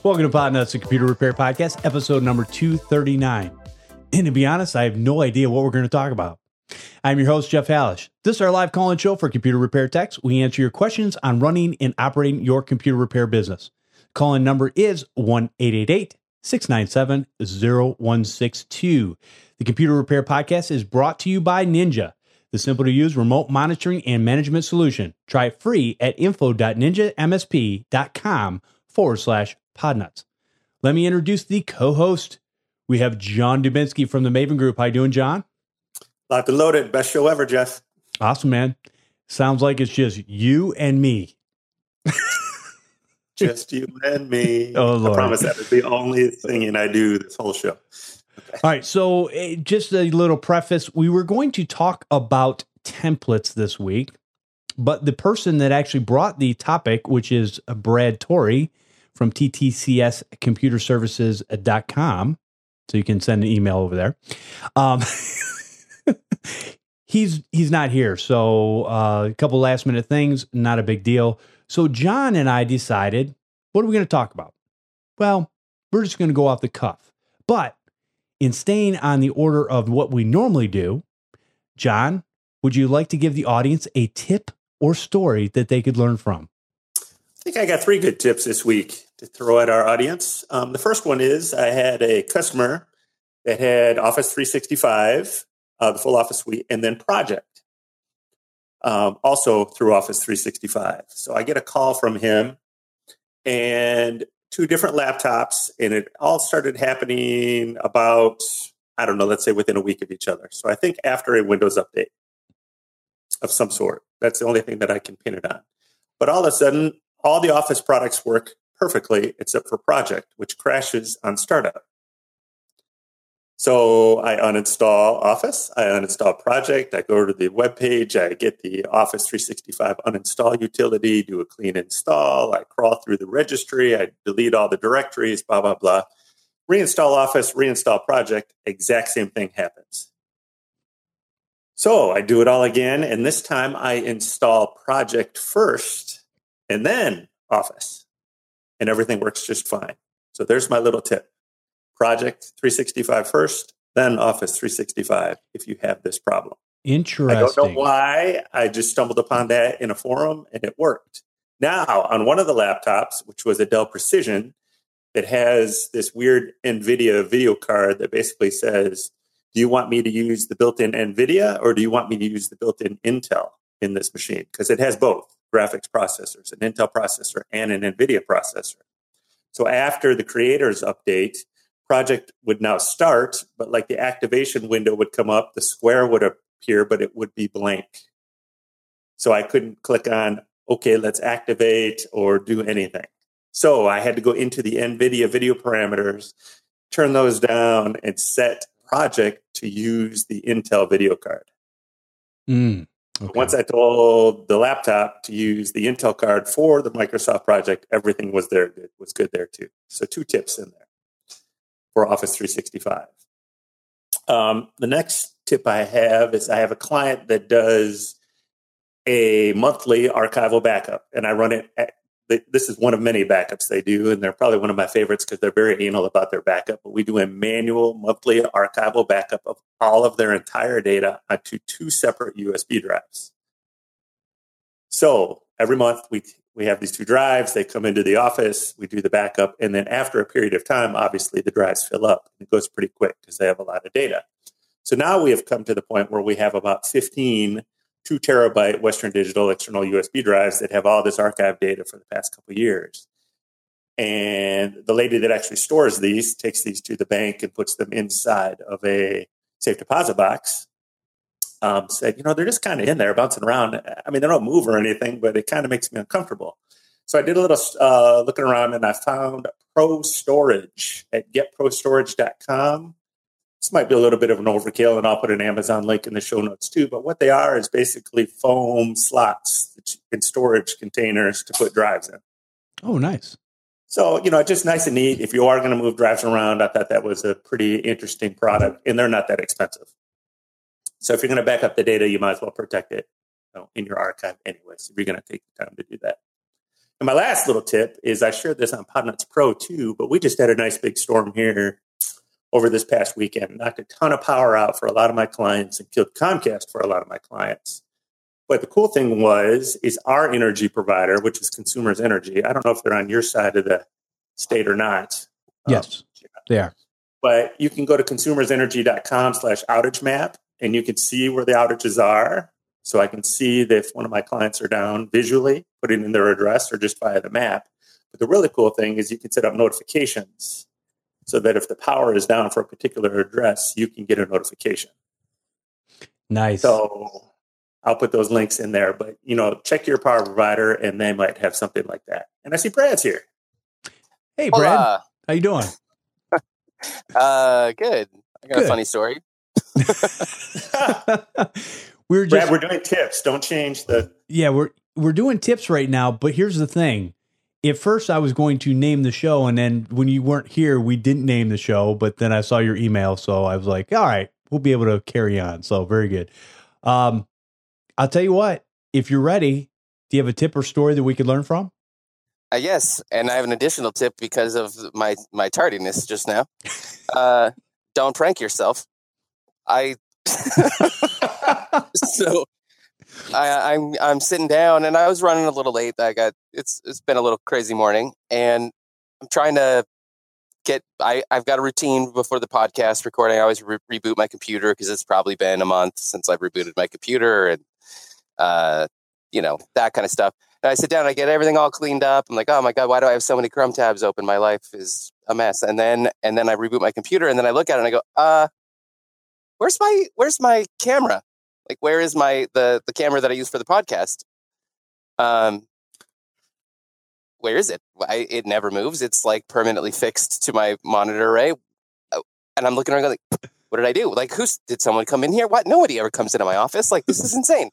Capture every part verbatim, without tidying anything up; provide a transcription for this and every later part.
Welcome to Podnuts, the Computer Repair Podcast, episode number two thirty-nine. And to be honest, I have no idea what we're going to talk about. I'm your host, Jeff Hallish. This is our live call-in show for computer repair techs. We answer your questions on running and operating your computer repair business. Call-in number is one eight eight eight, six nine seven, zero one six two. The Computer Repair Podcast is brought to you by Ninja, the simple-to-use remote monitoring and management solution. Try it free at info.ninjamsp.com forward slash podnuts. Let me introduce the co-host. We have John Dubinsky from the Maven Group. How you doing, John? Locked and loaded. Best show ever, Jeff. Awesome, man. Sounds like it's just you and me. Just you and me. Oh, Lord. I promise that is the only thing I do this whole show. Okay. All right. So uh, just a little preface. We were going to talk about templates this week, but the person that actually brought the topic, which is Brad Torrey from T T C S computer services dot com, so you can send an email over there. Um, he's he's not here, so uh, a couple last minute things, not a big deal. So John and I decided, what are we going to talk about? Well, we're just going to go off the cuff. But in staying on the order of what we normally do, John, would you like to give the audience a tip or story that they could learn from? I think I got three good tips this week to throw at our audience. Um, the first one is I had a customer that had Office three sixty-five, uh, the full Office suite, and then Project, um, also through Office three sixty-five. So I get a call from him and two different laptops, and it all started happening about, I don't know, let's say within a week of each other. So I think after a Windows update of some sort. That's the only thing that I can pin it on. But all of a sudden, all the Office products work perfectly except for Project, which crashes on startup. So I uninstall Office, I uninstall Project, I go to the web page, I get the Office three sixty-five uninstall utility, do a clean install, I crawl through the registry, I delete all the directories, blah, blah, blah. Reinstall Office, reinstall Project, exact same thing happens. So I do it all again, and this time I install Project first, and then Office, and everything works just fine. So there's my little tip. Project three sixty-five first, then Office three sixty-five if you have this problem. Interesting. I don't know why. I just stumbled upon that in a forum, and it worked. Now, on one of the laptops, which was a Dell Precision, that has this weird NVIDIA video card that basically says, do you want me to use the built-in NVIDIA or do you want me to use the built-in Intel in this machine? Because it has both graphics processors, an Intel processor and an NVIDIA processor. So after the creators update, Project would now start, but like the activation window would come up, the square would appear, but it would be blank. So I couldn't click on, okay, let's activate or do anything. So I had to go into the NVIDIA video parameters, turn those down, and set Project to use the Intel video card. Mm, okay. Once I told the laptop to use the Intel card for the Microsoft Project, everything was there. It was good there too. So two tips in there for Office three sixty-five. Um, the next tip I have is I have a client that does a monthly archival backup, and I run it at, this is one of many backups they do, and they're probably one of my favorites because they're very anal about their backup. But we do a manual monthly archival backup of all of their entire data onto two separate U S B drives. So every month we we have these two drives. They come into the office. We do the backup, and then after a period of time, obviously the drives fill up. It goes pretty quick because they have a lot of data. So now we have come to the point where we have about fifteen two terabyte Western Digital external U S B drives that have all this archive data for the past couple of years. And the lady that actually stores these takes these to the bank and puts them inside of a safe deposit box. Um, said, you know, they're just kind of in there bouncing around. I mean, they don't move or anything, but it kind of makes me uncomfortable. So I did a little uh, looking around, and I found Pro Storage at get pro storage dot com. This might be a little bit of an overkill, and I'll put an Amazon link in the show notes too. But what they are is basically foam slots and storage containers to put drives in. Oh, nice. So, you know, just nice and neat. If you are going to move drives around, I thought that was a pretty interesting product, and they're not that expensive. So if you're going to back up the data, you might as well protect it, you know, in your archive anyways, if you're going to take the time to do that. And my last little tip is I shared this on Podnuts Pro too, but we just had a nice big storm here over this past weekend. Knocked a ton of power out for a lot of my clients and killed Comcast for a lot of my clients. But the cool thing was, is our energy provider, which is Consumers Energy. I don't know if they're on your side of the state or not. Yes, um, they are. But you can go to consumersenergy.com slash outage map, and you can see where the outages are. So I can see that if one of my clients are down visually, putting in their address or just via the map. But the really cool thing is you can set up notifications so that if the power is down for a particular address, you can get a notification. Nice. So I'll put those links in there, but, you know, check your power provider and they might have something like that. And I see Brad's here. Hey, Brad. Hola. How you doing? uh, good. I got Good. a funny story. we're just, Brad, we're doing tips. Don't change the... Yeah, we're we're doing tips right now, but here's the thing. At first, I was going to name the show, and then when you weren't here, we didn't name the show, but then I saw your email, so I was like, all right, we'll be able to carry on. So very good. Um, I'll tell you what, if you're ready, do you have a tip or story that we could learn from? Uh, yes, and I have an additional tip because of my, my tardiness just now. Uh, don't prank yourself. I so I, I'm I'm sitting down and I was running a little late. I got it's it's been a little crazy morning, and I'm trying to get. I I've got a routine before the podcast recording. I always re- reboot my computer because it's probably been a month since I've rebooted my computer, and uh, you know, that kind of stuff. And I sit down, I get everything all cleaned up. I'm like, oh my God, why do I have so many Chrome tabs open? My life is a mess. And then and then I reboot my computer, and then I look at it and I go, uh, where's my where's my camera? Like, where is my the the camera that I use for the podcast? Um, where is it? I, it never moves. It's like permanently fixed to my monitor array. And I'm looking around like, what did I do? Like, who's did someone come in here? What? Nobody ever comes into my office. Like, this is insane.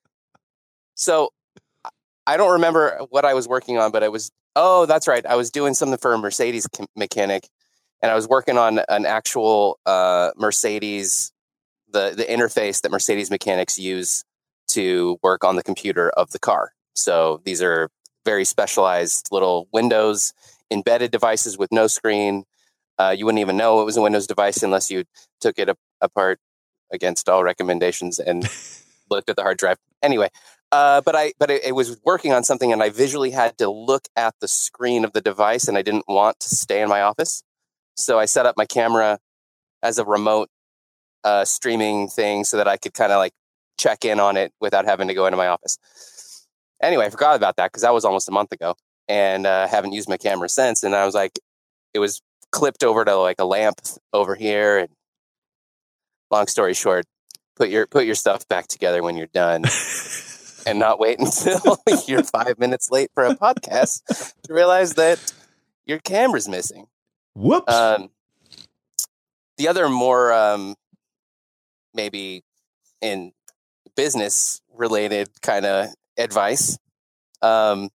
So I don't remember what I was working on, but I was, oh, that's right. I was doing something for a Mercedes mechanic, and I was working on an actual uh, Mercedes, the, the interface that Mercedes mechanics use to work on the computer of the car. So these are very specialized little Windows embedded devices with no screen. Uh, you wouldn't even know it was a Windows device unless you took it up, apart against all recommendations and looked at the hard drive. Anyway, uh, but I but it, it was working on something, and I visually had to look at the screen of the device, and I didn't want to stay in my office. So I set up my camera as a remote uh, streaming thing so that I could kind of like check in on it without having to go into my office. Anyway, I forgot about that because that was almost a month ago, and uh, haven't used my camera since. And I was like, it was clipped over to like a lamp over here. And long story short, put your put your stuff back together when you're done, and not wait until you're five minutes late for a podcast to realize that your camera's missing. Whoops. Um, the other more um, maybe in business related kind of advice, um,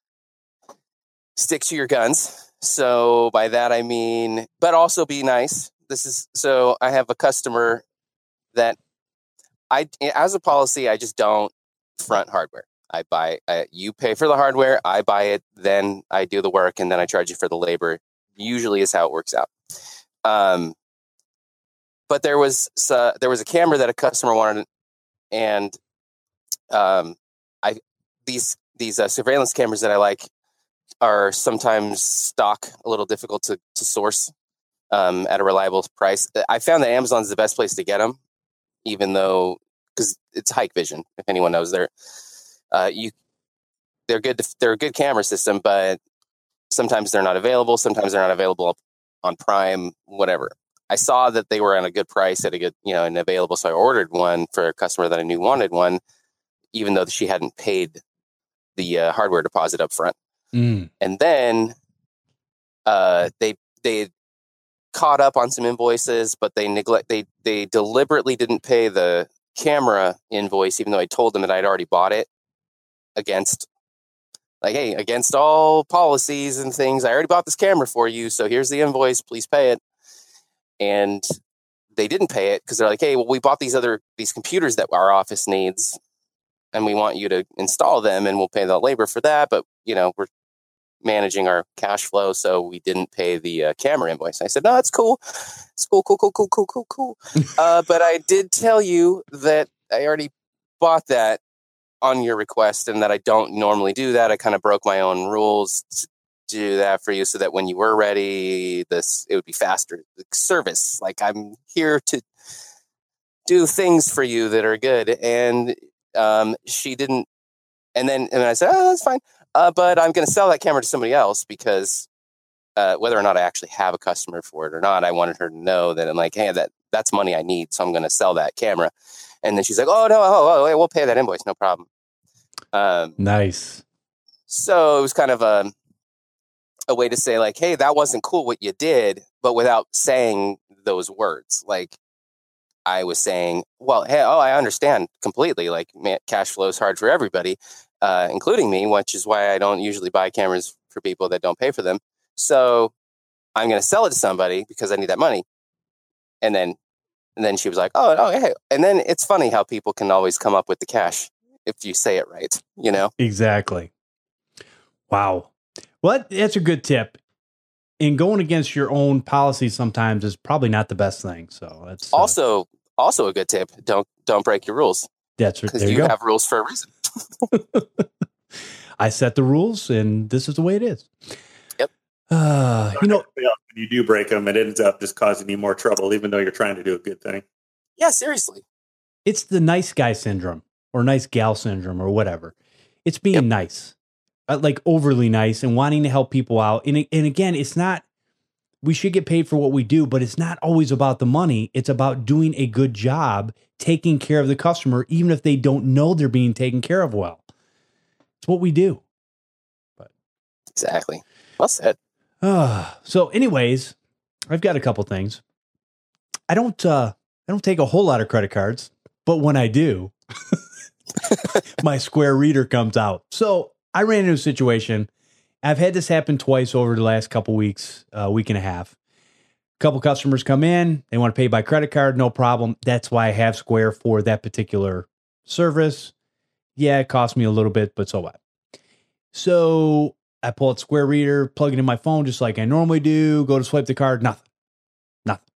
stick to your guns. So by that I mean, but also be nice. This is so I have a customer that I, as a policy, I just don't front hardware. I buy, I, you pay for the hardware, I buy it, then I do the work, and then I charge you for the labor. Usually is how it works out. Um, but there was uh, there was a camera that a customer wanted, and um, I these these uh, surveillance cameras that I like are sometimes stock, a little difficult to to source um, at a reliable price. I found that Amazon is the best place to get them, even though because it's Hikvision. If anyone knows, they're uh, you they're good. To, they're a good camera system, but sometimes they're not available. Sometimes they're not available on Prime, whatever. I saw that they were on a good price at a good, you know, and available. So I ordered one for a customer that I knew wanted one, even though she hadn't paid the uh, hardware deposit up front. Mm. And then uh, they they caught up on some invoices, but they neglect they they deliberately didn't pay the camera invoice, even though I told them that I'd already bought it against. Like, hey, against all policies and things, I already bought this camera for you, so here's the invoice, please pay it. And they didn't pay it because they're like, hey, well, we bought these other these computers that our office needs, and we want you to install them, and we'll pay the labor for that. But, you know, we're managing our cash flow, so we didn't pay the uh, camera invoice. I said, no, it's cool. It's cool, cool, cool, cool, cool, cool, cool. uh, but I did tell you that I already bought that on your request and that I don't normally do that. I kind of broke my own rules to do that for you so that when you were ready, this it would be faster service. Like, I'm here to do things for you that are good. And um, she didn't. And then and I said, oh, that's fine. Uh, but I'm going to sell that camera to somebody else because uh, whether or not I actually have a customer for it or not, I wanted her to know that I'm like, hey, that that's money I need. So I'm going to sell that camera. And then she's like, oh, no, oh, oh, we'll pay that invoice. No problem. Um, nice. So it was kind of a, a way to say, like, hey, that wasn't cool what you did, but without saying those words. Like, I was saying, well, hey, oh, I understand completely. Like, man, cash flow is hard for everybody, uh, including me, which is why I don't usually buy cameras for people that don't pay for them. So I'm going to sell it to somebody because I need that money. And then And then she was like, oh, oh, hey. And then it's funny how people can always come up with the cash if you say it right, you know? Exactly. Wow. Well, that's a good tip. And going against your own policy sometimes is probably not the best thing. So that's uh, also also a good tip. Don't don't break your rules. That's because you, you go. have rules for a reason. I set the rules, and this is the way it is. Yep. Uh, you know, when you do break them, it ends up just causing you more trouble, even though you're trying to do a good thing. Yeah, seriously. It's the nice guy syndrome or nice gal syndrome or whatever. It's being yep. nice, uh, like overly nice and wanting to help people out. And and again, it's not. We should get paid for what we do, but it's not always about the money. It's about doing a good job, taking care of the customer, even if they don't know they're being taken care of well. It's what we do. But exactly. Well said. Uh, so anyways, I've got a couple things. I don't, uh, I don't take a whole lot of credit cards, but when I do, my Square Reader comes out. So I ran into a situation. I've had this happen twice over the last couple weeks, a uh, week and a half. A couple customers come in, they want to pay by credit card, no problem. That's why I have Square for that particular service. Yeah, it cost me a little bit, but so what? So I pull out Square Reader, plug it in my phone just like I normally do, go to swipe the card, nothing. Nothing.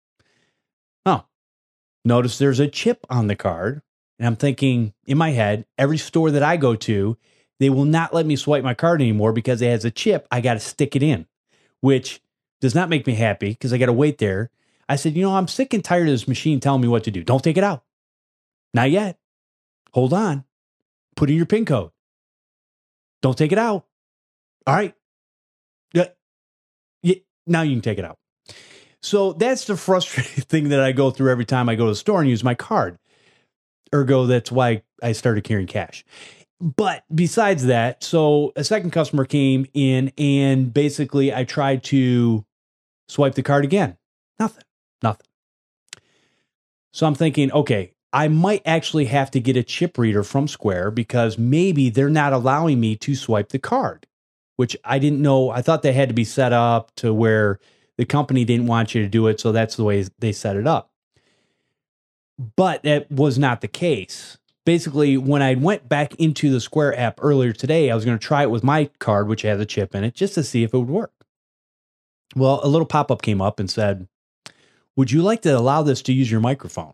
Oh, notice there's a chip on the card. And I'm thinking in my head, every store that I go to, they will not let me swipe my card anymore because it has a chip. I got to stick it in, which does not make me happy because I got to wait there. I said, you know, I'm sick and tired of this machine telling me what to do. Don't take it out. Not yet. Hold on. Put in your PIN code. Don't take it out. All right. Yeah. Yeah. Now you can take it out. So that's the frustrating thing that I go through every time I go to the store and use my card. Ergo, that's why I started carrying cash. But besides that, so a second customer came in and basically I tried to swipe the card again. Nothing, nothing. So I'm thinking, okay, I might actually have to get a chip reader from Square because maybe they're not allowing me to swipe the card, which I didn't know. I thought they had to be set up to where the company didn't want you to do it. So that's the way they set it up. But that was not the case. Basically, when I went back into the Square app earlier today, I was going to try it with my card, which has a chip in it, just to see if it would work. Well, a little pop-up came up and said, would you like to allow this to use your microphone?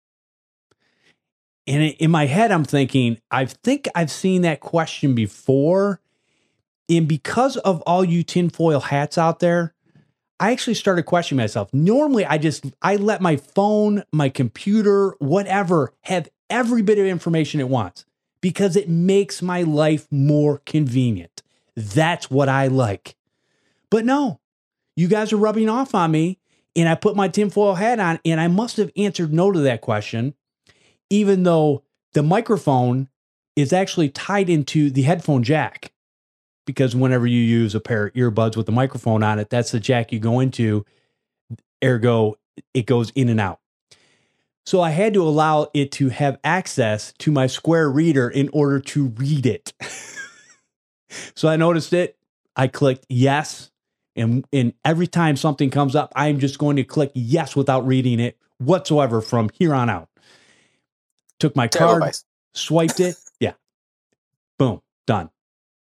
And in my head, I'm thinking, I think I've seen that question before. And because of all you tinfoil hats out there, I actually started questioning myself. Normally, I just, I let my phone, my computer, whatever, have every bit of information it wants because it makes my life more convenient. That's what I like. But no, you guys are rubbing off on me and I put my tinfoil hat on and I must have answered no to that question, even though the microphone is actually tied into the headphone jack. Because whenever you use a pair of earbuds with a microphone on it, that's the jack you go into. Ergo, it goes in and out. So I had to allow it to have access to my Square Reader in order to read it. So I noticed it. I clicked yes. And, and every time something comes up, I'm just going to click yes without reading it whatsoever from here on out. Took my card, swiped it. Yeah. Boom. Done.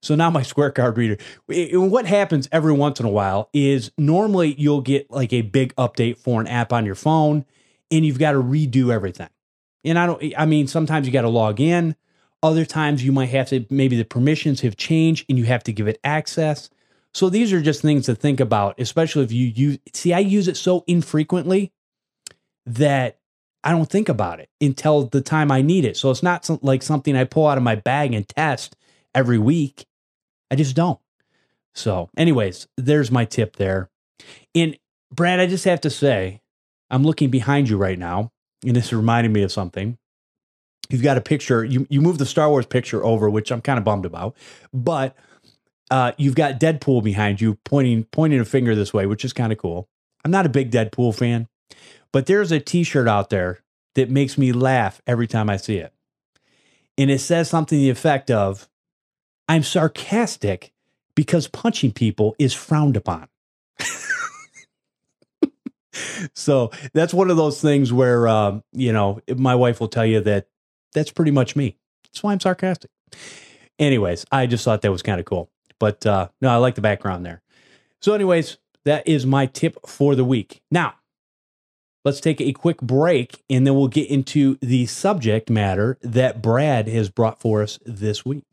So now my Square Card reader, it- what happens every once in a while is normally you'll get like a big update for an app on your phone and you've got to redo everything. And I don't, I mean, sometimes you got to log in. Other times you might have to, maybe the permissions have changed and you have to give it access. So these are just things to think about, especially if you use, see, I use it so infrequently that I don't think about it until the time I need it. So it's not some, like something I pull out of my bag and test every week. I just don't. So anyways, there's my tip there. And Brad, I just have to say, I'm looking behind you right now, and this reminded me of something. You've got a picture, you, you moved the Star Wars picture over, which I'm kind of bummed about, but uh, you've got Deadpool behind you pointing, pointing a finger this way, which is kind of cool. I'm not a big Deadpool fan, but there's a t-shirt out there that makes me laugh every time I see it. And it says something to the effect of, I'm sarcastic because punching people is frowned upon. So that's one of those things where, um, you know, my wife will tell you that that's pretty much me. That's why I'm sarcastic. Anyways, I just thought that was kind of cool. But uh, no, I like the background there. So anyways, that is my tip for the week. Now, let's take a quick break and then we'll get into the subject matter that Brad has brought for us this week.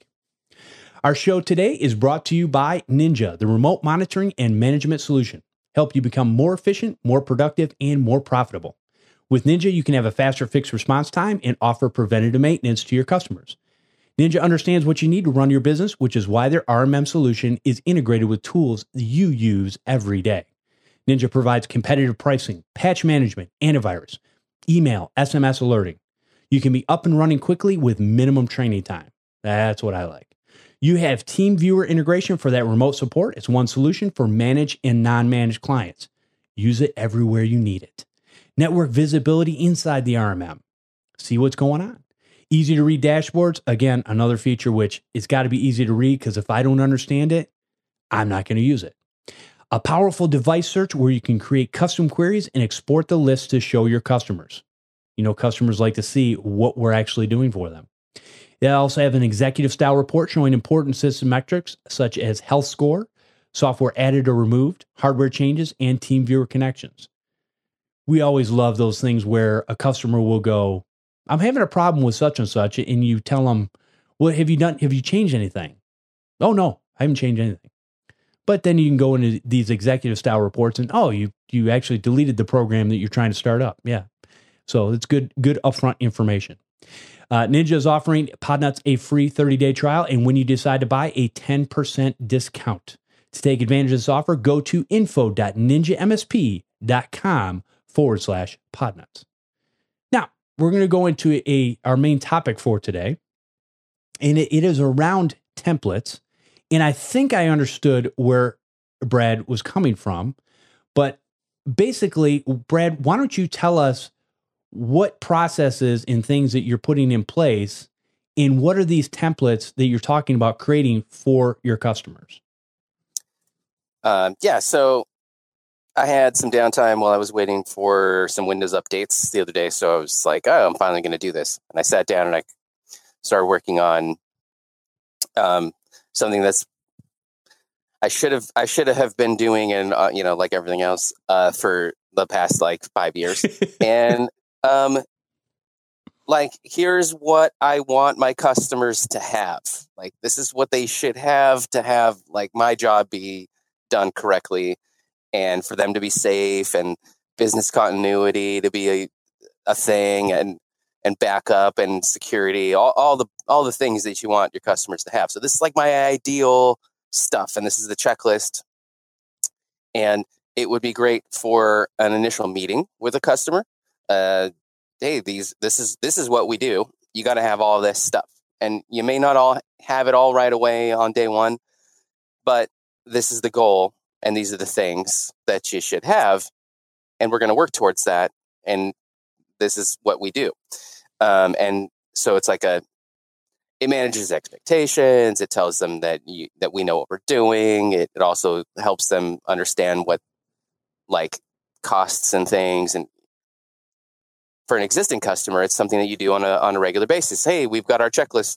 Our show today is brought to you by Ninja, the remote monitoring and management solution. Help you become more efficient, more productive, and more profitable. With Ninja, you can have a faster fixed response time and offer preventative maintenance to your customers. Ninja understands what you need to run your business, which is why their R M M solution is integrated with tools you use every day. Ninja provides competitive pricing, patch management, antivirus, email, S M S alerting. You can be up and running quickly with minimum training time. That's what I like. You have TeamViewer integration for that remote support. It's one solution for managed and non-managed clients. Use it everywhere you need it. Network visibility inside the R M M. See what's going on. Easy to read dashboards. Again, another feature which it's got to be easy to read because if I don't understand it, I'm not going to use it. A powerful device search where you can create custom queries and export the list to show your customers. You know, customers like to see what we're actually doing for them. They also have an executive style report showing important system metrics such as health score, software added or removed, hardware changes, and TeamViewer connections. We always love those things where a customer will go, I'm having a problem with such and such, and you tell them, well, have you done, have you changed anything? Oh, no, I haven't changed anything. But then you can go into these executive style reports and, oh, you you actually deleted the program that you're trying to start up. Yeah. So it's good, good upfront information. Uh, Ninja is offering Podnuts a free thirty-day trial, and when you decide to buy, a ten percent discount. To take advantage of this offer, go to info.ninjamsp.com forward slash Podnuts. Now, we're going to go into a our main topic for today, and it, it is around templates. And I think I understood where Brad was coming from, but basically, Brad, why don't you tell us what processes and things that you're putting in place, and what are these templates that you're talking about creating for your customers? Um, yeah, so I had some downtime while I was waiting for some Windows updates the other day. So I was like, oh, I'm finally going to do this. And I sat down and I started working on um, something that's I should have I should have been doing, and uh, you know, like everything else, uh, for the past like five years. and um, like, here's what I want my customers to have. Like, this is what they should have to have like my job be done correctly, and for them to be safe, and business continuity to be a, a thing, and and backup and security, all, all the all the things that you want your customers to have. So this is like my ideal stuff, and this is the checklist. And it would be great for an initial meeting with a customer. Uh, hey, these this is this is what we do. You got to have all this stuff, and you may not all have it all right away on day one, but this is the goal, and these are the things that you should have, and we're going to work towards that. And this is what we do. Um, and so it's like a, it manages expectations. It tells them that you, that we know what we're doing. It, it also helps them understand what like costs and things. And for an existing customer, it's something that you do on a, on a regular basis. Hey, we've got our checklist.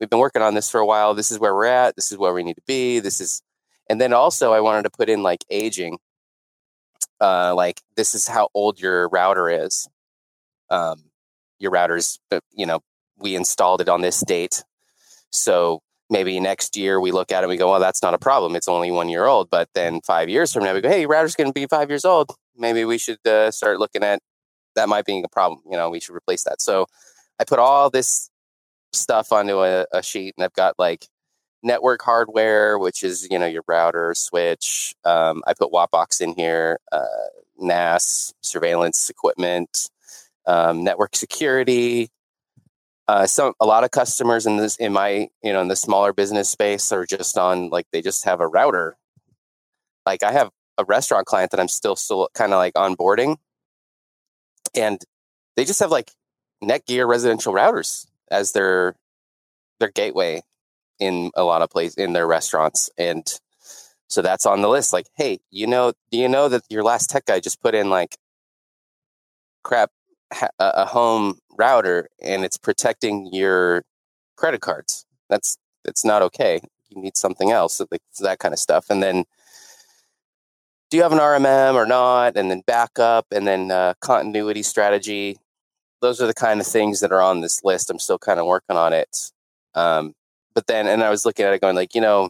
we've been working on this for a while. This is where we're at. This is where we need to be. This is, and then also I wanted to put in like aging, uh, like this is how old your router is. Um, your router's, you know, we installed it on this date. So maybe next year we look at it and we go, well, that's not a problem. It's only one year old. But then five years from now, we go, hey, your router's going to be five years old. Maybe we should uh, start looking at that might be a problem. You know, we should replace that. So I put all this stuff onto a, a sheet, and I've got like network hardware, which is, you know, your router, switch. Um, I put Wattbox in here, uh, N A S, surveillance equipment, um, network security. Uh, some a lot of customers in this in my you know in the smaller business space are just on like they just have a router. Like I have a restaurant client that I'm still still kind of like onboarding, and they just have like Netgear residential routers as their their gateway in a lot of places in their restaurants, and so that's on the list. Like, hey, you know, do you know that your last tech guy just put in like crap a home router and it's protecting your credit cards? That's it's not okay. You need something else, like that kind of stuff. And then, do you have an R M M or not? And then backup, and then uh, continuity strategy. Those are the kind of things that are on this list. I'm still kind of working on it. Um, but then, and I was looking at it going like, you know,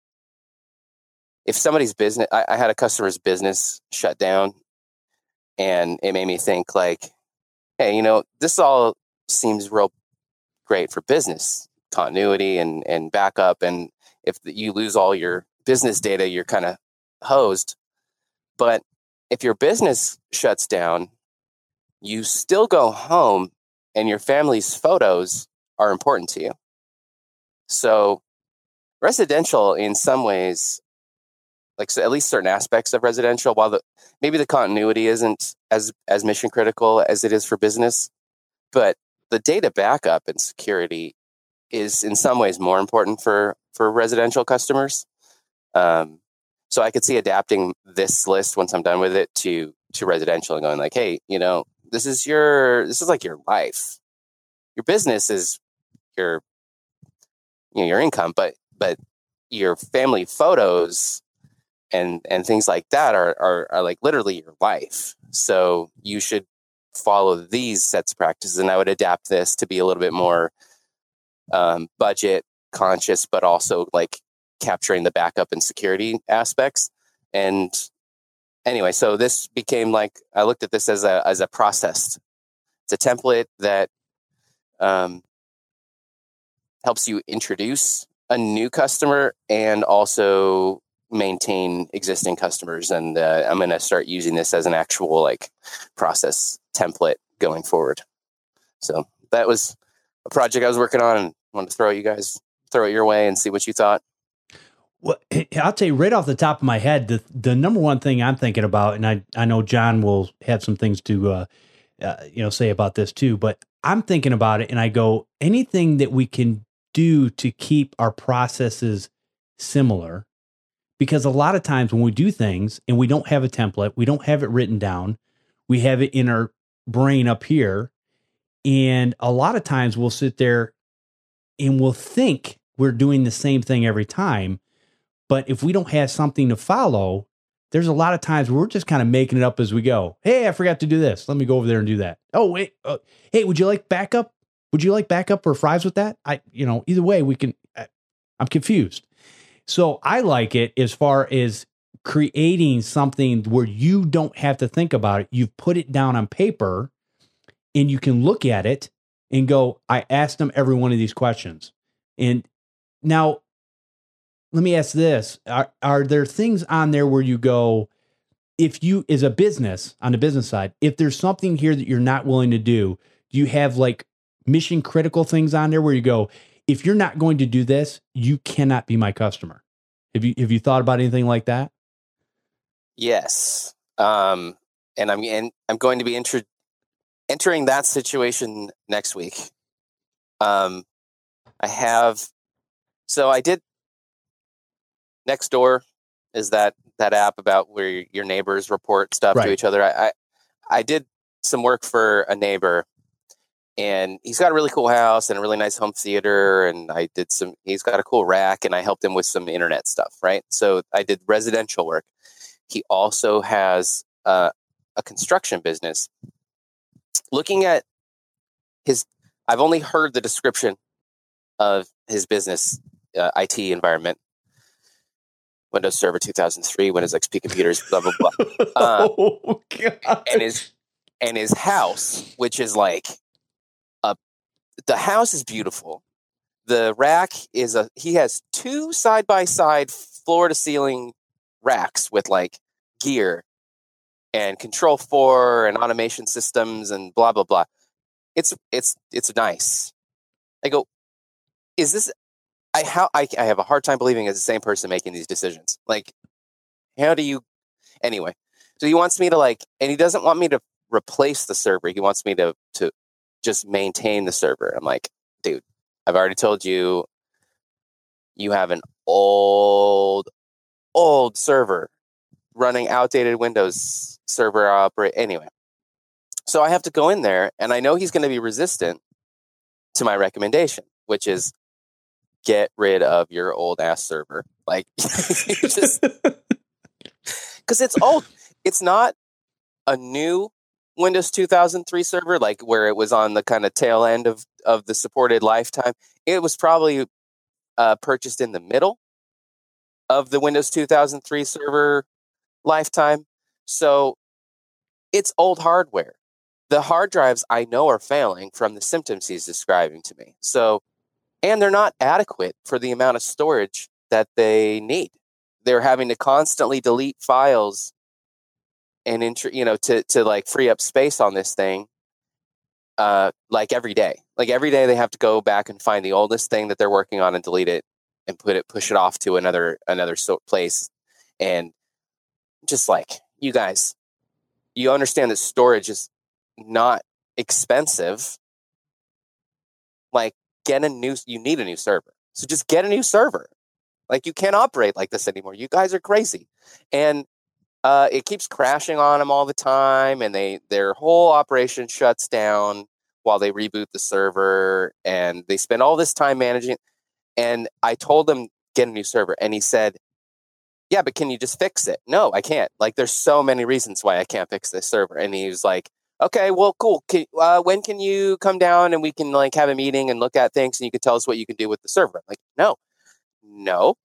if somebody's business, I, I had a customer's business shut down, and it made me think like, hey, you know, this all seems real great for business continuity and, and backup. And if you lose all your business data, you're kind of hosed. But if your business shuts down, you still go home and your family's photos are important to you. So residential in some ways, like so at least certain aspects of residential, while the maybe the continuity isn't as as mission critical as it is for business, but the data backup and security is in some ways more important for for residential customers. Um, so I could see adapting this list once I'm done with it to to residential and going like, hey, you know, this is your this is like your life. Your business is your you know your income, but but your family photos and and things like that are, are are like literally your life. So you should follow these sets of practices, and I would adapt this to be a little bit more um, budget conscious, but also like capturing the backup and security aspects. And anyway, so this became like I looked at this as a as a process. It's a template that um, helps you introduce a new customer and also maintain existing customers. And uh, I'm going to start using this as an actual like process template going forward. So that was a project I was working on, and I wanted to throw you guys, throw it your way and see what you thought. Well, I'll tell you right off the top of my head, the the number one thing I'm thinking about, and I, I know John will have some things to, uh, uh, you know, say about this too, but I'm thinking about it and I go, anything that we can do to keep our processes similar. Because a lot of times when we do things and we don't have a template, we don't have it written down, we have it in our brain up here. And a lot of times we'll sit there and we'll think we're doing the same thing every time. But if we don't have something to follow, there's a lot of times where we're just kind of making it up as we go. Hey, I forgot to do this. Let me go over there and do that. Oh, wait. Uh, hey, would you like backup? Would you like backup or fries with that? I, you know, either way, we can, I, I'm confused. So I like it as far as creating something where you don't have to think about it. You've put it down on paper and you can look at it and go, I asked them every one of these questions. And now let me ask this. Are, are there things on there where you go, if you, as a business, on the business side, if there's something here that you're not willing to do, do you have like mission critical things on there where you go, if you're not going to do this, you cannot be my customer? Have you have you thought about anything like that? Yes, um, and I'm and I'm going to be intro- entering that situation next week. Um, I have, so I did. Nextdoor is that that app about where your neighbors report stuff right to each other. I, I I did some work for a neighbor, and he's got a really cool house and a really nice home theater. And I did some, he's got a cool rack, and I helped him with some internet stuff, right? So I did residential work. He also has uh, a construction business. Looking at his, I've only heard the description of his business uh, I T environment. Windows Server two thousand three, Windows X P computers, blah, blah, blah. Uh, oh, God. And his, and his house, which is like, a, the house is beautiful. The rack is a, he has two side-by-side floor-to-ceiling racks with like gear and control four and automation systems and blah, blah, blah. It's, it's, it's nice. I go, is this, I how I, I have a hard time believing it's the same person making these decisions. Like, how do you? Anyway, so he wants me to like, and he doesn't want me to replace the server. He wants me to to just maintain the server. I'm like, dude, I've already told you, you have an old, old server running outdated Windows server operate. Anyway, so I have to go in there, and I know he's going to be resistant to my recommendation, which is, get rid of your old ass server. Like, just because it's old. It's not a new Windows two thousand three server, like where it was on the kind of tail end of, of the supported lifetime. It was probably uh, purchased in the middle of the Windows two thousand three server lifetime. So it's old hardware. The hard drives I know are failing from the symptoms he's describing to me. So, and they're not adequate for the amount of storage that they need. They're having to constantly delete files and, int- you know, to, to like free up space on this thing, uh, like every day. Like every day they have to go back and find the oldest thing that they're working on and delete it and put it, push it off to another, another so- place. And just like, you guys, you understand that storage is not expensive. Like, get a new, you need a new server. So just get a new server. Like, you can't operate like this anymore. You guys are crazy. And uh, it keeps crashing on them all the time. And they, their whole operation shuts down while they reboot the server. And they spend all this time managing. And I told them, get a new server. And he said, yeah, but can you just fix it? No, I can't. Like, there's so many reasons why I can't fix this server. And he was like, okay, well, cool. Can, uh, when can you come down and we can like have a meeting and look at things and you can tell us what you can do with the server? I'm like, no, no,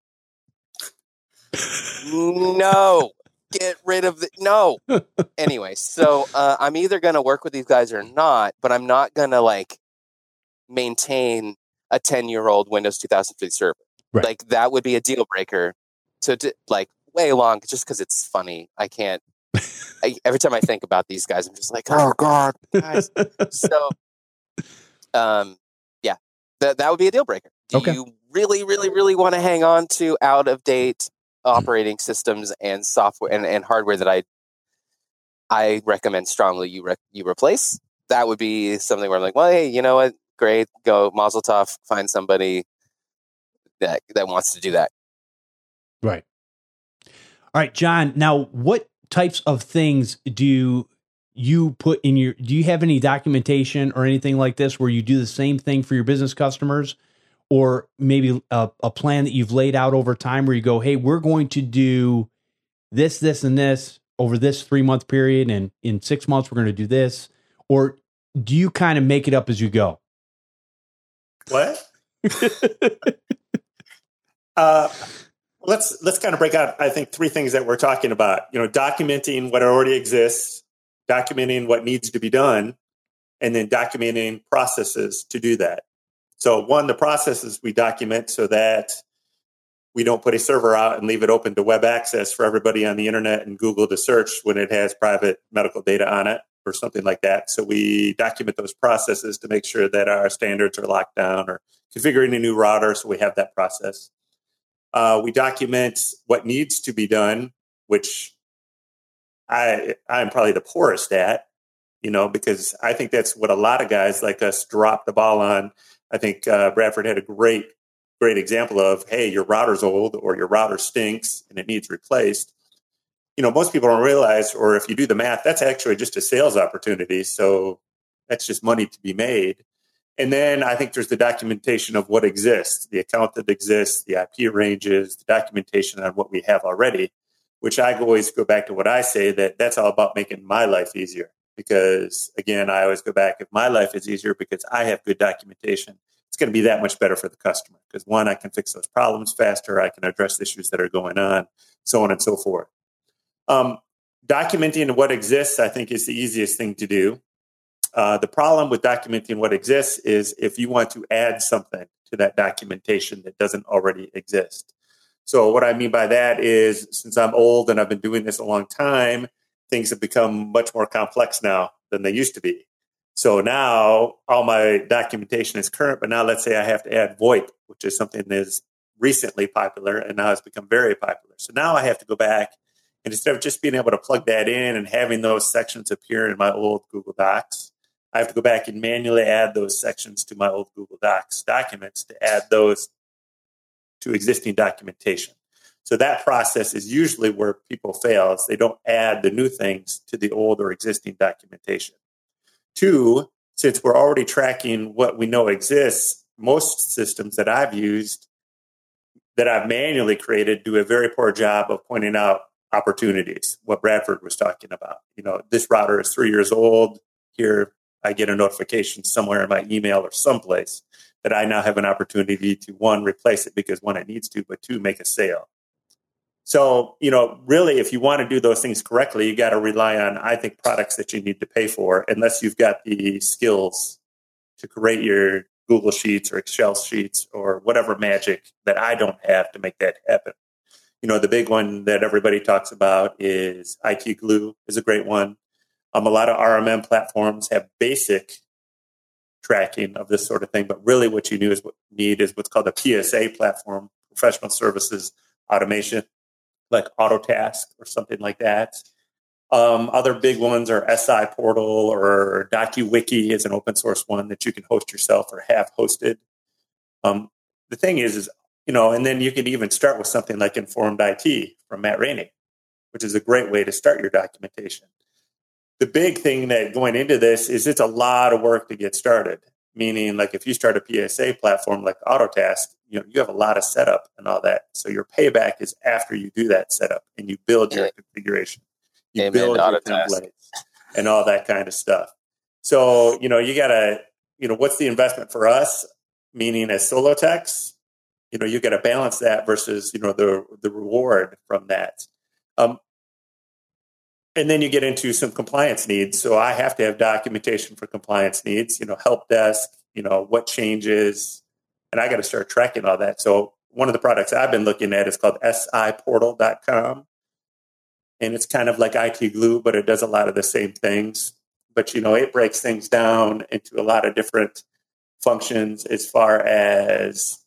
no, get rid of the, no. Anyway, so uh, I'm either going to work with these guys or not, but I'm not going to like maintain a ten year old Windows two thousand three server. Right. Like, that would be a deal breaker to, to like way long, just because it's funny. I can't. I, every time I think about these guys, I'm just like, oh God, guys. So, um, yeah, that that would be a deal breaker. Do okay. you really, really, really want to hang on to out of date operating systems and software and, and hardware that I I recommend strongly you re- you replace? That would be something where I'm like, well, hey, you know what? Great, go Mazel Tov, find somebody that that wants to do that. Right. All right, John. Now, what types of things do you put in your, do you have any documentation or anything like this where you do the same thing for your business customers, or maybe a, a plan that you've laid out over time where you go, hey, we're going to do this, this, and this over this three month period. And in six months, we're going to do this. Or do you kind of make it up as you go? What? uh, Let's let's kind of break out, I think, three things that we're talking about. You know, documenting what already exists, documenting what needs to be done, and then documenting processes to do that. So one, the processes we document so that we don't put a server out and leave it open to web access for everybody on the internet and Google to search when it has private medical data on it or something like that. So we document those processes to make sure that our standards are locked down, or configuring a new router, so we have that process. Uh, we document what needs to be done, which I I'm probably the poorest at, you know, because I think that's what a lot of guys like us drop the ball on. I think uh, Bradford had a great, great example of, hey, your router's old or your router stinks and it needs replaced. You know, most people don't realize, or if you do the math, that's actually just a sales opportunity. So That's just money to be made. And then I think there's the documentation of what exists, the account that exists, the I P ranges, the documentation on what we have already, which I always go back to what I say, that that's all about making my life easier. Because again, I always go back, if my life is easier because I have good documentation, it's going to be that much better for the customer. Because one, I can fix those problems faster. I can address issues that are going on, so on and so forth. Um, documenting what exists, I think, is the easiest thing to do. Uh, the problem with documenting what exists is if you want to add something to that documentation that doesn't already exist. So what I mean by that is, since I'm old and I've been doing this a long time, things have become much more complex now than they used to be. So now all my documentation is current, but now let's say I have to add VoIP, which is something that is recently popular and now it's become very popular. So now I have to go back, and instead of just being able to plug that in and having those sections appear in my old Google Docs, I have to go back and manually add those sections to my old Google Docs documents to add those to existing documentation. So that process is usually where people fail, is they don't add the new things to the old or existing documentation. Two, since we're already tracking what we know exists, most systems that I've used, that I've manually created, do a very poor job of pointing out opportunities, what Bradford was talking about. You know, this router is three years old. Here, I get a notification somewhere in my email or someplace that I now have an opportunity to, one, replace it because, one, it needs to, but two, make a sale. So, you know, really, if you want to do those things correctly, you got to rely on, I think, products that you need to pay for, unless you've got the skills to create your Google Sheets or Excel sheets or whatever magic that I don't have to make that happen. You know, the big one that everybody talks about is I T Glue is a great one. Um, a lot of R M M platforms have basic tracking of this sort of thing, but really what you need is, what need is what's called a P S A platform, professional services automation, like Autotask or something like that. Um, other big ones are S I Portal, or DocuWiki is an open source one that you can host yourself or have hosted. Um, the thing is, is, you know, and then you can even start with something like Informed I T from Matt Rainey, which is a great way to start your documentation. The big thing that going into this is it's a lot of work to get started. Meaning, like if you start a P S A platform like Autotask, you know, you have a lot of setup and all that. So your payback is after you do that setup and you build your yeah. configuration, you Amen build your templates and all that kind of stuff. So, you know, you gotta, you know, what's the investment for us? Meaning as solo techs, you know, you got to balance that versus, you know, the the reward from that. Um, And then you get into some compliance needs. So I have to have documentation for compliance needs, you know, help desk, you know, what changes, and I got to start tracking all that. So one of the products I've been looking at is called S I portal dot com. And it's kind of like I T Glue, but it does a lot of the same things. But, you know, it breaks things down into a lot of different functions as far as,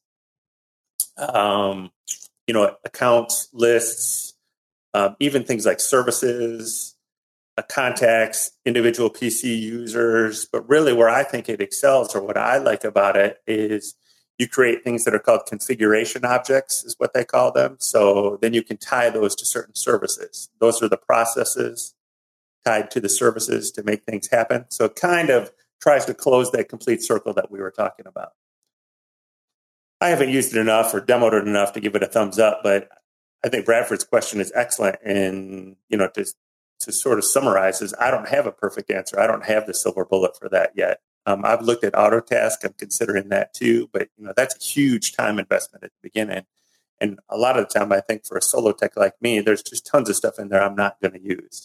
um, you know, accounts, lists, Um, even things like services, uh, contacts, individual P C users. But really where I think it excels, or what I like about it, is you create things that are called configuration objects, is what they call them. So then you can tie those to certain services. Those are the processes tied to the services to make things happen. So it kind of tries to close that complete circle that we were talking about. I haven't used it enough or demoed it enough to give it a thumbs up, but I think Bradford's question is excellent. And, you know, to, to sort of summarize is I don't have a perfect answer. I don't have the silver bullet for that yet. Um, I've looked at Autotask. I'm considering that too. But, you know, that's a huge time investment at the beginning. And a lot of the time, I think for a solo tech like me, there's just tons of stuff in there I'm not going to use.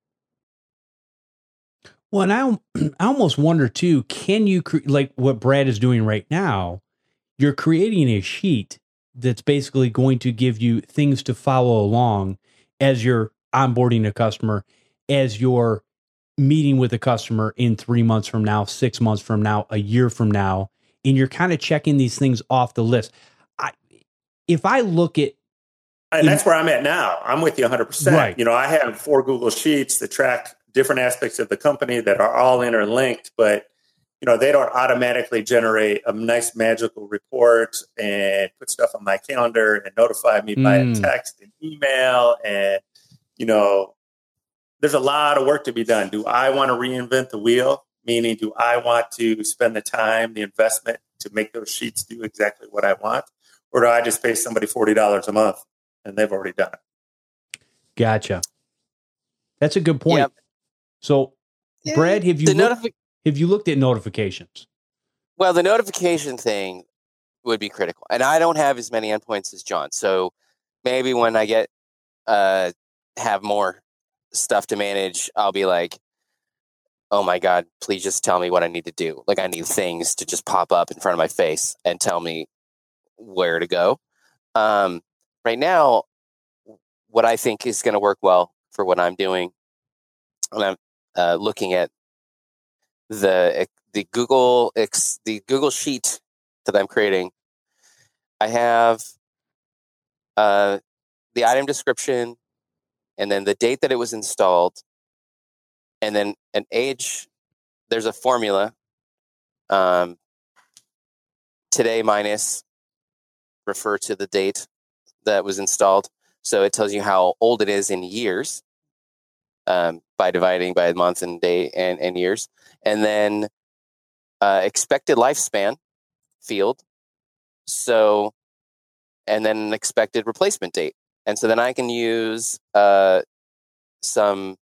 Well, and I, I almost wonder too, can you, cre- like what Brad is doing right now, you're creating a sheet that's basically going to give you things to follow along as you're onboarding a customer, as you're meeting with a customer in three months from now, six months from now, a year from now, and you're kind of checking these things off the list. I, if I look at, and in, that's where I'm at now. I'm with you one hundred percent. Right. You know, I have four Google Sheets that track different aspects of the company that are all interlinked, but you know, they don't automatically generate a nice magical report and put stuff on my calendar and notify me mm. by a text and email. And, you know, there's a lot of work to be done. Do I want to reinvent the wheel? Meaning, do I want to spend the time, the investment to make those sheets do exactly what I want? Or do I just pay somebody forty dollars a month and they've already done it? Gotcha. That's a good point. Yep. So, Brad, have you, the looked, notifi- have you looked at notifications? Well, the notification thing would be critical. And I don't have as many endpoints as John. So maybe when I get uh, have more stuff to manage, I'll be like, oh my God, please just tell me what I need to do. Like I need things to just pop up in front of my face and tell me where to go. Um, right now, what I think is going to work well for what I'm doing, and I'm uh, looking at the the Google the Google Sheet that I'm creating. I have uh, the item description, and then the date that it was installed, and then an age. There's a formula. Um, today minus refer to the date that was installed. So it tells you how old it is in years um, by dividing by month and day and, and years. And then uh, expected lifespan field. So, and then an expected replacement date. And so then I can use uh, some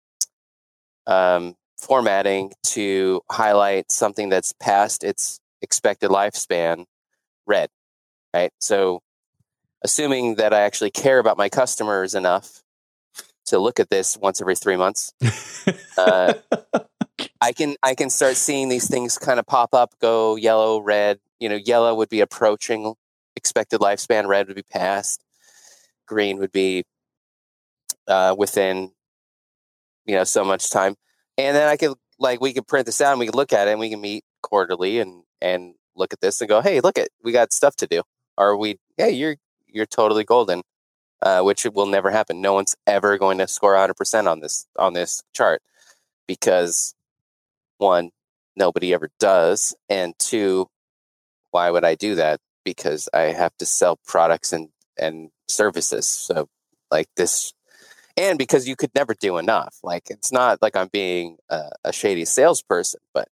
um, formatting to highlight something that's past its expected lifespan red, right? So assuming that I actually care about my customers enough to look at this once every three months, uh, I can I can start seeing these things kind of pop up, go yellow, red. You know, yellow would be approaching expected lifespan, red would be past, green would be uh, within, you know, so much time. And then I could, like, we could print this out and we can look at it and we can meet quarterly and, and look at this and go, hey, look at, we got stuff to do. Or we, hey, you're, you're totally golden, uh, which will never happen. No one's ever going to score one hundred percent on this, on this chart because one, nobody ever does. And two, why would I do that? Because I have to sell products and, and services. So like this, and because you could never do enough. Like, it's not like I'm being a, a shady salesperson, but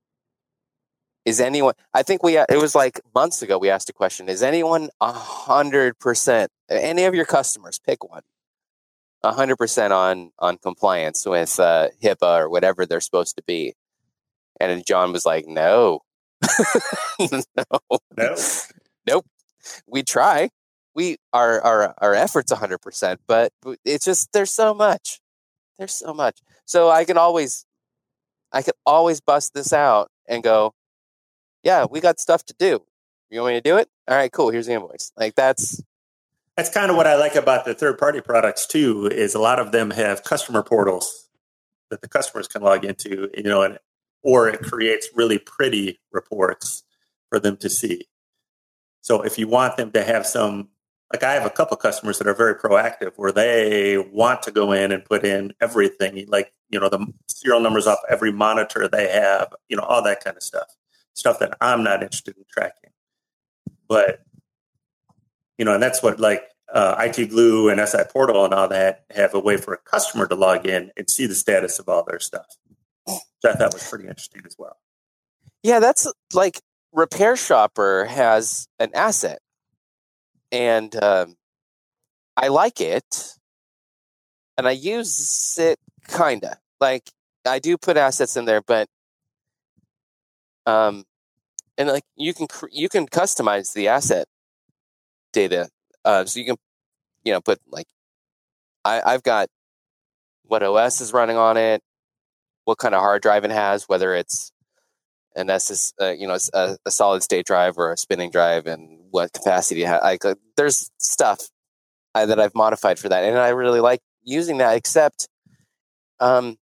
is anyone, I think we, it was like months ago, we asked a question, is anyone a hundred percent, any of your customers, pick one, a hundred percent on, on compliance with uh, HIPAA or whatever they're supposed to be? And then John was like, no, no, No. nope. We try. We our our our efforts one hundred percent, but it's just there's so much. There's so much. So I can always I can always bust this out and go, yeah, we got stuff to do. You want me to do it? All right, cool. Here's the invoice. Like that's That's kind of what I like about the third-party products too. Is a lot of them have customer portals that the customers can log into, you know, and or it creates really pretty reports for them to see. So if you want them to have some, like I have a couple of customers that are very proactive where they want to go in and put in everything, like, you know, the serial numbers off every monitor they have, you know, all that kind of stuff, stuff that I'm not interested in tracking. But, you know, and that's what like uh, I T Glue and S I Portal and all that have a way for a customer to log in and see the status of all their stuff. Which I thought was pretty interesting as well. Yeah, that's like Repair Shopper has an asset. And um, I like it. And I use it kind of. Like, I do put assets in there, but um, and like you can cr- you can customize the asset data. Uh, so you can, you know, put like I, I've got what O S is running on it, what kind of hard drive it has, whether it's an S S, uh, you know, a, a solid state drive or a spinning drive, and what capacity it has. Like, uh, there's stuff I, that I've modified for that, and I really like using that. Except, um,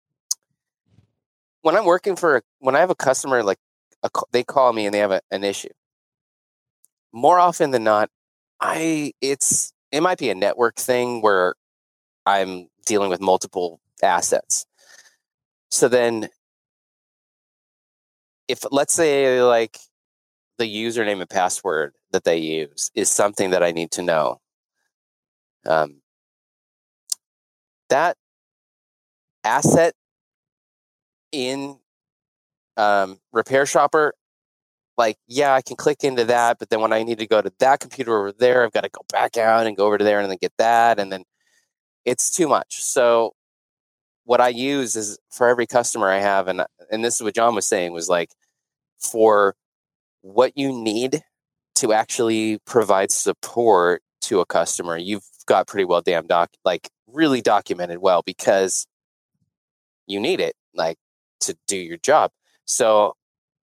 when I'm working for, a, when I have a customer, like a, they call me and they have a, an issue. More often than not, I it's it might be a network thing where I'm dealing with multiple assets. So then, if let's say like the username and password that they use is something that I need to know, um, that asset in Um, Repair Shopper, like, yeah, I can click into that, but then when I need to go to that computer over there, I've got to go back out and go over to there and then get that. And then it's too much. So what I use is for every customer I have, and and this is what John was saying, was like, for what you need to actually provide support to a customer, you've got pretty well damn doc, like really documented well, because you need it, like, to do your job. So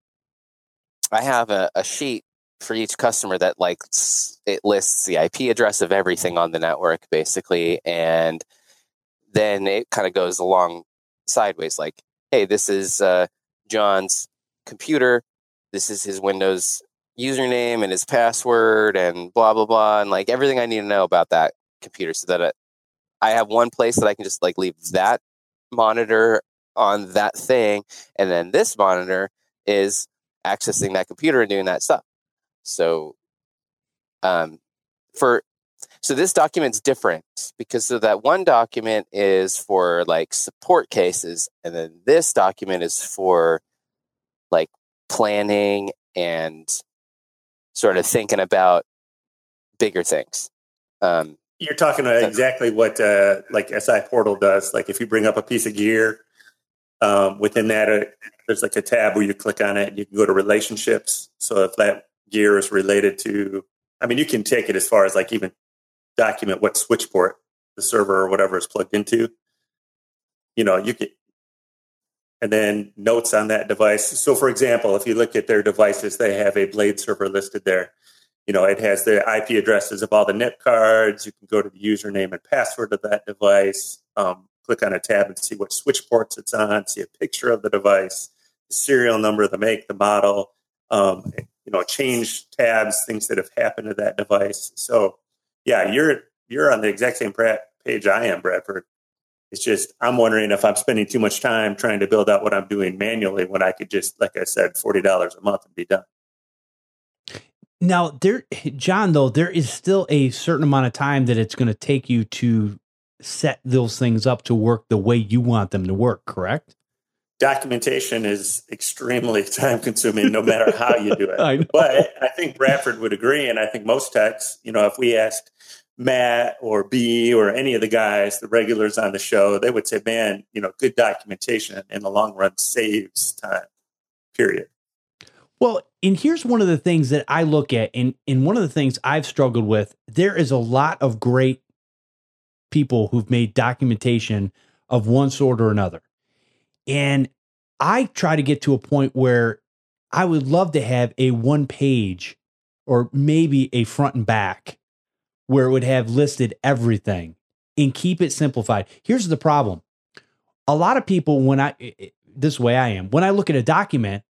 I have a, a sheet for each customer that, like, it lists the I P address of everything on the network, basically, and then it kind of goes along sideways, like, hey, this is uh, John's computer, this is his Windows username and his password and blah, blah, blah. And like everything I need to know about that computer, so that it, I have one place that I can just like leave that monitor on that thing. And then this monitor is accessing that computer and doing that stuff. So, um, for, so this document's different because so that one document is for like support cases. And then this document is for like planning and sort of thinking about bigger things. Um, You're talking about exactly what uh, like S I Portal does. Like if you bring up a piece of gear, um, within that, uh, there's like a tab where you click on it and you can go to relationships. So if that gear is related to, I mean, you can take it as far as like even document what switch port the server or whatever is plugged into. You know, you can, and then notes on that device. So for example, if you look at their devices, they have a Blade server listed there. You know, it has the I P addresses of all the N I P cards. You can go to the username and password of that device, um, click on a tab and see what switch ports it's on, see a picture of the device, the serial number, the make, the model, um, you know, change tabs, things that have happened to that device. So yeah, you're, you're on the exact same page I am, Bradford. It's just, I'm wondering if I'm spending too much time trying to build out what I'm doing manually when I could just, like I said, forty dollars a month and be done. Now, there, John, though, there is still a certain amount of time that it's going to take you to set those things up to work the way you want them to work, correct? Documentation is extremely time consuming no matter how you do it. I know. But I think Bradford would agree, and I think most techs, you know, if we asked Matt or B or any of the guys, the regulars on the show, they would say, man, you know, good documentation in the long run saves time, period. Well, and here's one of the things that I look at, and, and one of the things I've struggled with, there is a lot of great people who've made documentation of one sort or another. And I try to get to a point where I would love to have a one page or maybe a front and back where it would have listed everything and keep it simplified. Here's the problem. A lot of people, when I, this way I am, when I look at a document,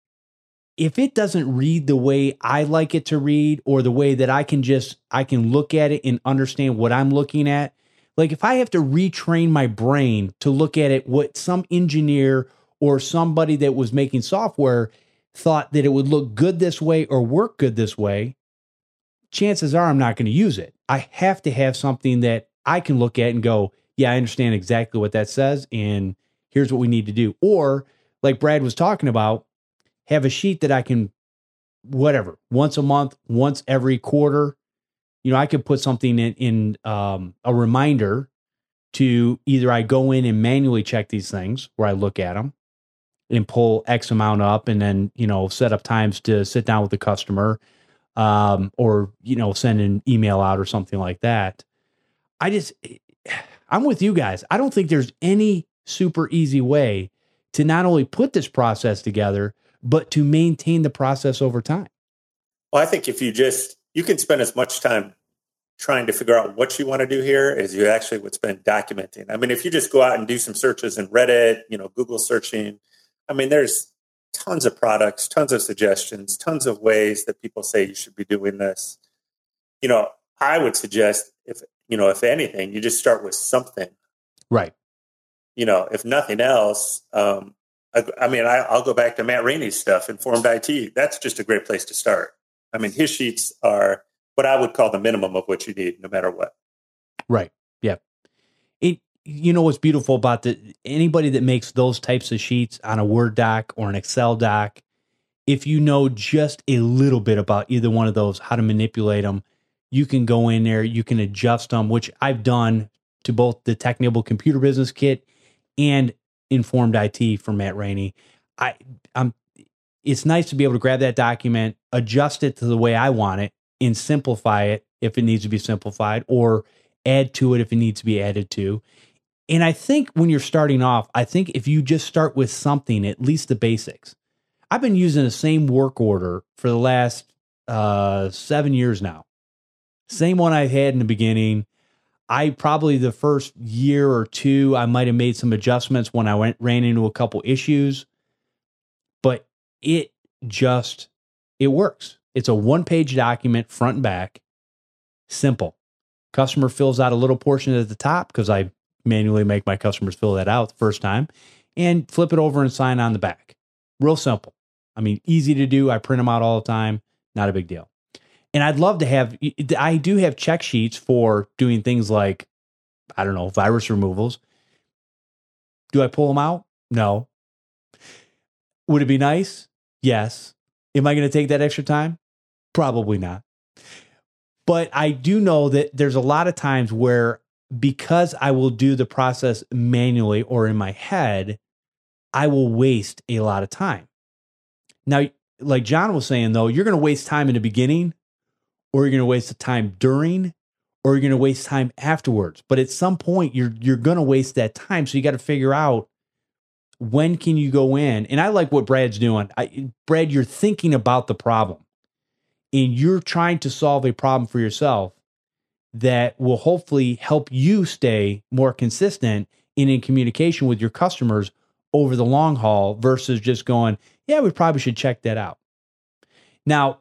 if it doesn't read the way I like it to read, or the way that I can just, I can look at it and understand what I'm looking at. Like if I have to retrain my brain to look at it, what some engineer or somebody that was making software thought that it would look good this way or work good this way, chances are I'm not going to use it. I have to have something that I can look at and go, yeah, I understand exactly what that says. And here's what we need to do. Or like Brad was talking about, have a sheet that I can, whatever, once a month, once every quarter, you know, I could put something in, in um, a reminder to either I go in and manually check these things where I look at them and pull X amount up and then, you know, set up times to sit down with the customer um, or, you know, send an email out or something like that. I just, I'm with you guys. I don't think there's any super easy way to not only put this process together, but to maintain the process over time. Well, I think if you just, you can spend as much time trying to figure out what you want to do here as you actually would spend documenting. I mean, if you just go out and do some searches in Reddit, you know, Google searching, I mean, there's tons of products, tons of suggestions, tons of ways that people say you should be doing this. You know, I would suggest if, you know, if anything, you just start with something. Right. You know, if nothing else, um, I, I mean, I, I'll go back to Matt Rainey's stuff, Informed I T. That's just a great place to start. I mean, his sheets are what I would call the minimum of what you need, no matter what. Right. Yeah. It, you know what's beautiful about the anybody that makes those types of sheets on a Word doc or an Excel doc, if you know just a little bit about either one of those, how to manipulate them, you can go in there, you can adjust them, which I've done to both the Technical Computer Business Kit and Informed I T for Matt Rainey. I, I'm, it's nice to be able to grab that document, adjust it to the way I want it, and simplify it if it needs to be simplified, or add to it if it needs to be added to. And I think when you're starting off, I think if you just start with something, at least the basics. I've been using the same work order for the last uh, seven years now. Same one I had in the beginning. I probably the first year or two, I might have made some adjustments when I went ran into a couple issues, but it just, it works. It's a one-page document, front and back, simple. Customer fills out a little portion at the top because I manually make my customers fill that out the first time, and flip it over and sign on the back. Real simple. I mean, easy to do. I print them out all the time. Not a big deal. And I'd love to have, I do have check sheets for doing things like, I don't know, virus removals. Do I pull them out? No. Would it be nice? Yes. Am I going to take that extra time? Probably not. But I do know that there's a lot of times where, because I will do the process manually or in my head, I will waste a lot of time. Now, like John was saying, though, you're going to waste time in the beginning, or you're going to waste the time during, or you're going to waste time afterwards. But at some point, you're you're going to waste that time. So you got to figure out, when can you go in? And I like what Brad's doing. I, Brad, you're thinking about the problem, and you're trying to solve a problem for yourself that will hopefully help you stay more consistent and in communication with your customers over the long haul, versus just going, yeah, we probably should check that out. Now,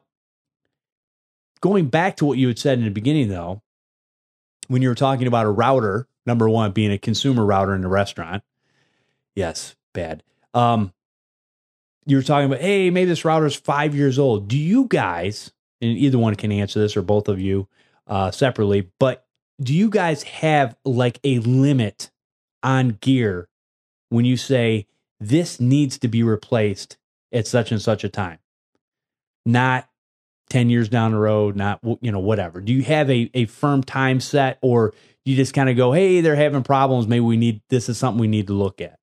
going back to what you had said in the beginning, though, when you were talking about a router, number one, being a consumer router in the restaurant. Yes, bad. Um, you were talking about, hey, maybe this router is five years old. Do you guys, and either one can answer this or both of you uh, separately, but do you guys have like a limit on gear when you say this needs to be replaced at such and such a time? Not ten years down the road, not, you know, whatever. Do you have a, a firm time set, or you just kind of go, hey, they're having problems, maybe we need, this is something we need to look at?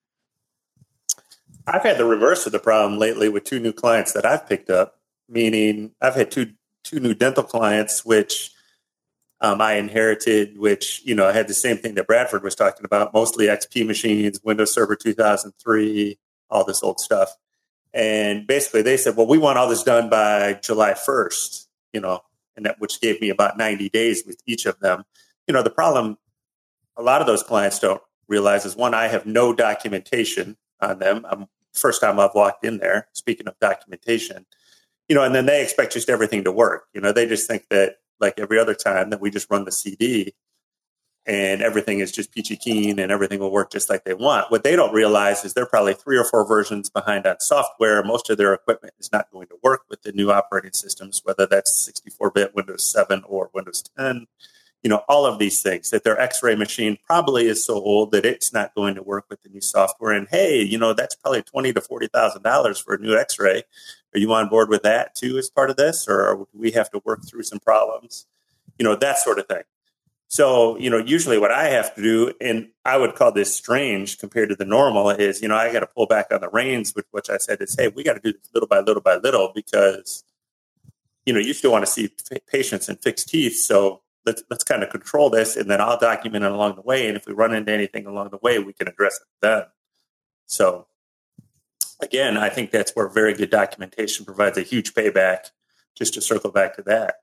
I've had the reverse of the problem lately with two new clients that I've picked up, meaning I've had two two new dental clients, which um, I inherited, which, you know, I had the same thing that Bradford was talking about, mostly X P machines, Windows Server two thousand three, all this old stuff. And basically they said, well, we want all this done by July first, you know, and that, which gave me about ninety days with each of them. You know, the problem a lot of those clients don't realize is, one, I have no documentation on them. I'm first time I've walked in there, speaking of documentation, you know, and then they expect just everything to work. You know, they just think that, like every other time, that we just run the C D and everything is just peachy keen and everything will work just like they want. What they don't realize is they're probably three or four versions behind on software. Most of their equipment is not going to work with the new operating systems, whether that's sixty-four bit Windows seven or Windows ten. You know, all of these things, that their X-ray machine probably is so old that it's not going to work with the new software. And hey, you know, that's probably twenty to forty thousand dollars for a new X-ray. Are you on board with that too as part of this, or do we have to work through some problems? You know, that sort of thing. So, you know, usually what I have to do, and I would call this strange compared to the normal, is, you know, I got to pull back on the reins, with which I said is, hey, we got to do this little by little by little, because, you know, you still want to see patients and fix teeth. So let's let's kind of control this, and then I'll document it along the way. And if we run into anything along the way, we can address it then. So again, I think that's where very good documentation provides a huge payback, just to circle back to that.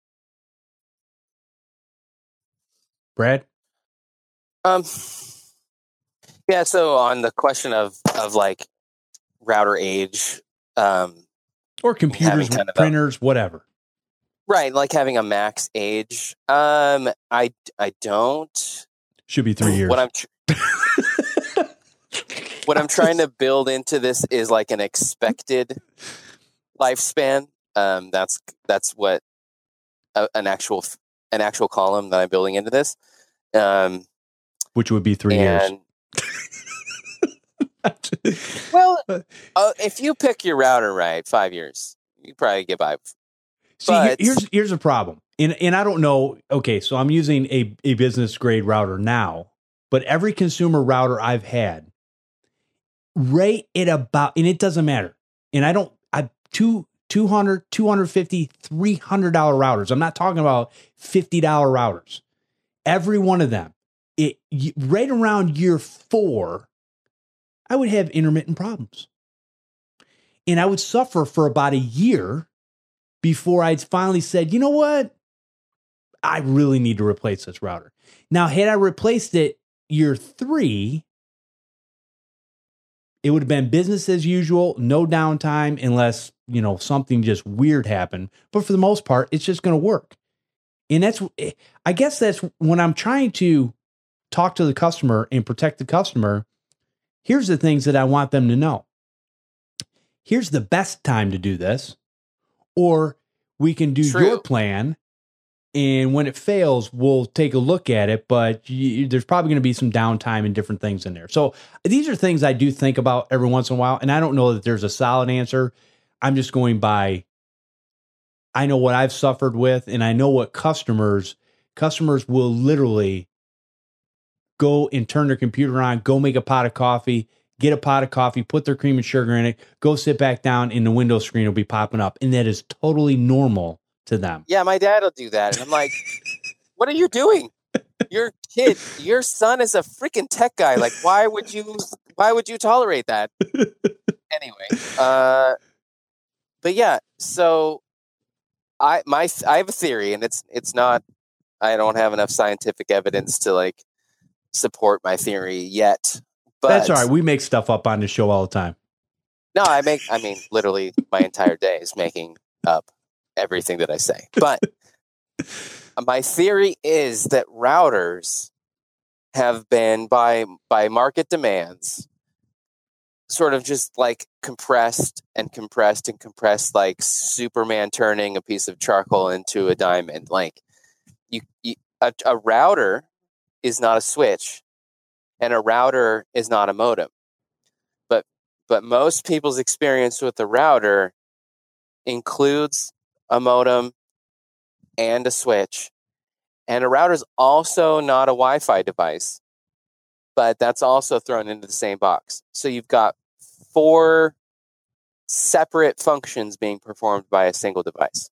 Brad? Um, yeah, so on the question of, of like router age, um, or computers, kind of printers, a, whatever. Right, like having a max age. Um, I, I don't. Should be three years. What I'm tr- what I'm trying to build into this is like an expected lifespan. Um, that's that's what a, an actual an actual column that I'm building into this. Um, which would be three and, years. Well, uh, if you pick your router right, five years, you probably get by. See, but, here's here's a problem, and and I don't know. Okay, so I'm using a a business grade router now, but every consumer router I've had, rate it about, and it doesn't matter. And I don't, I two. two hundred, two fifty, three hundred dollars routers. I'm not talking about fifty dollars routers. Every one of them, it right around year four, I would have intermittent problems. And I would suffer for about a year before I'd finally said, you know what? I really need to replace this router. Now, had I replaced it year three, it would have been business as usual, no downtime unless, you know, something just weird happened. But for the most part, it's just going to work. And that's, I guess that's when I'm trying to talk to the customer and protect the customer. Here's the things that I want them to know. Here's the best time to do this. Or we can do True. your plan. And when it fails, we'll take a look at it, but you, there's probably going to be some downtime and different things in there. So these are things I do think about every once in a while. And I don't know that there's a solid answer. I'm just going by, I know what I've suffered with, and I know what customers, customers will literally go and turn their computer on, go make a pot of coffee, get a pot of coffee, put their cream and sugar in it, go sit back down, and the window screen will be popping up. And that is totally normal to them. Yeah, my dad will do that. And I'm like, what are you doing? Your kid, your son is a freaking tech guy. Like, why would you, why would you tolerate that? Anyway, uh, but yeah, so I, my, I have a theory, and it's, it's not, I don't have enough scientific evidence to like support my theory yet, but that's all right. We make stuff up on the show all the time. No, I make, I mean, literally my entire day is making up everything that I say. But my theory is that routers have been by by market demands sort of just like compressed and compressed and compressed, like Superman turning a piece of charcoal into a diamond. Like you, you a, a router is not a switch, and a router is not a modem. But but most people's experience with the router includes a modem and a switch. And a router is also not a Wi-Fi device, but that's also thrown into the same box. So you've got four separate functions being performed by a single device.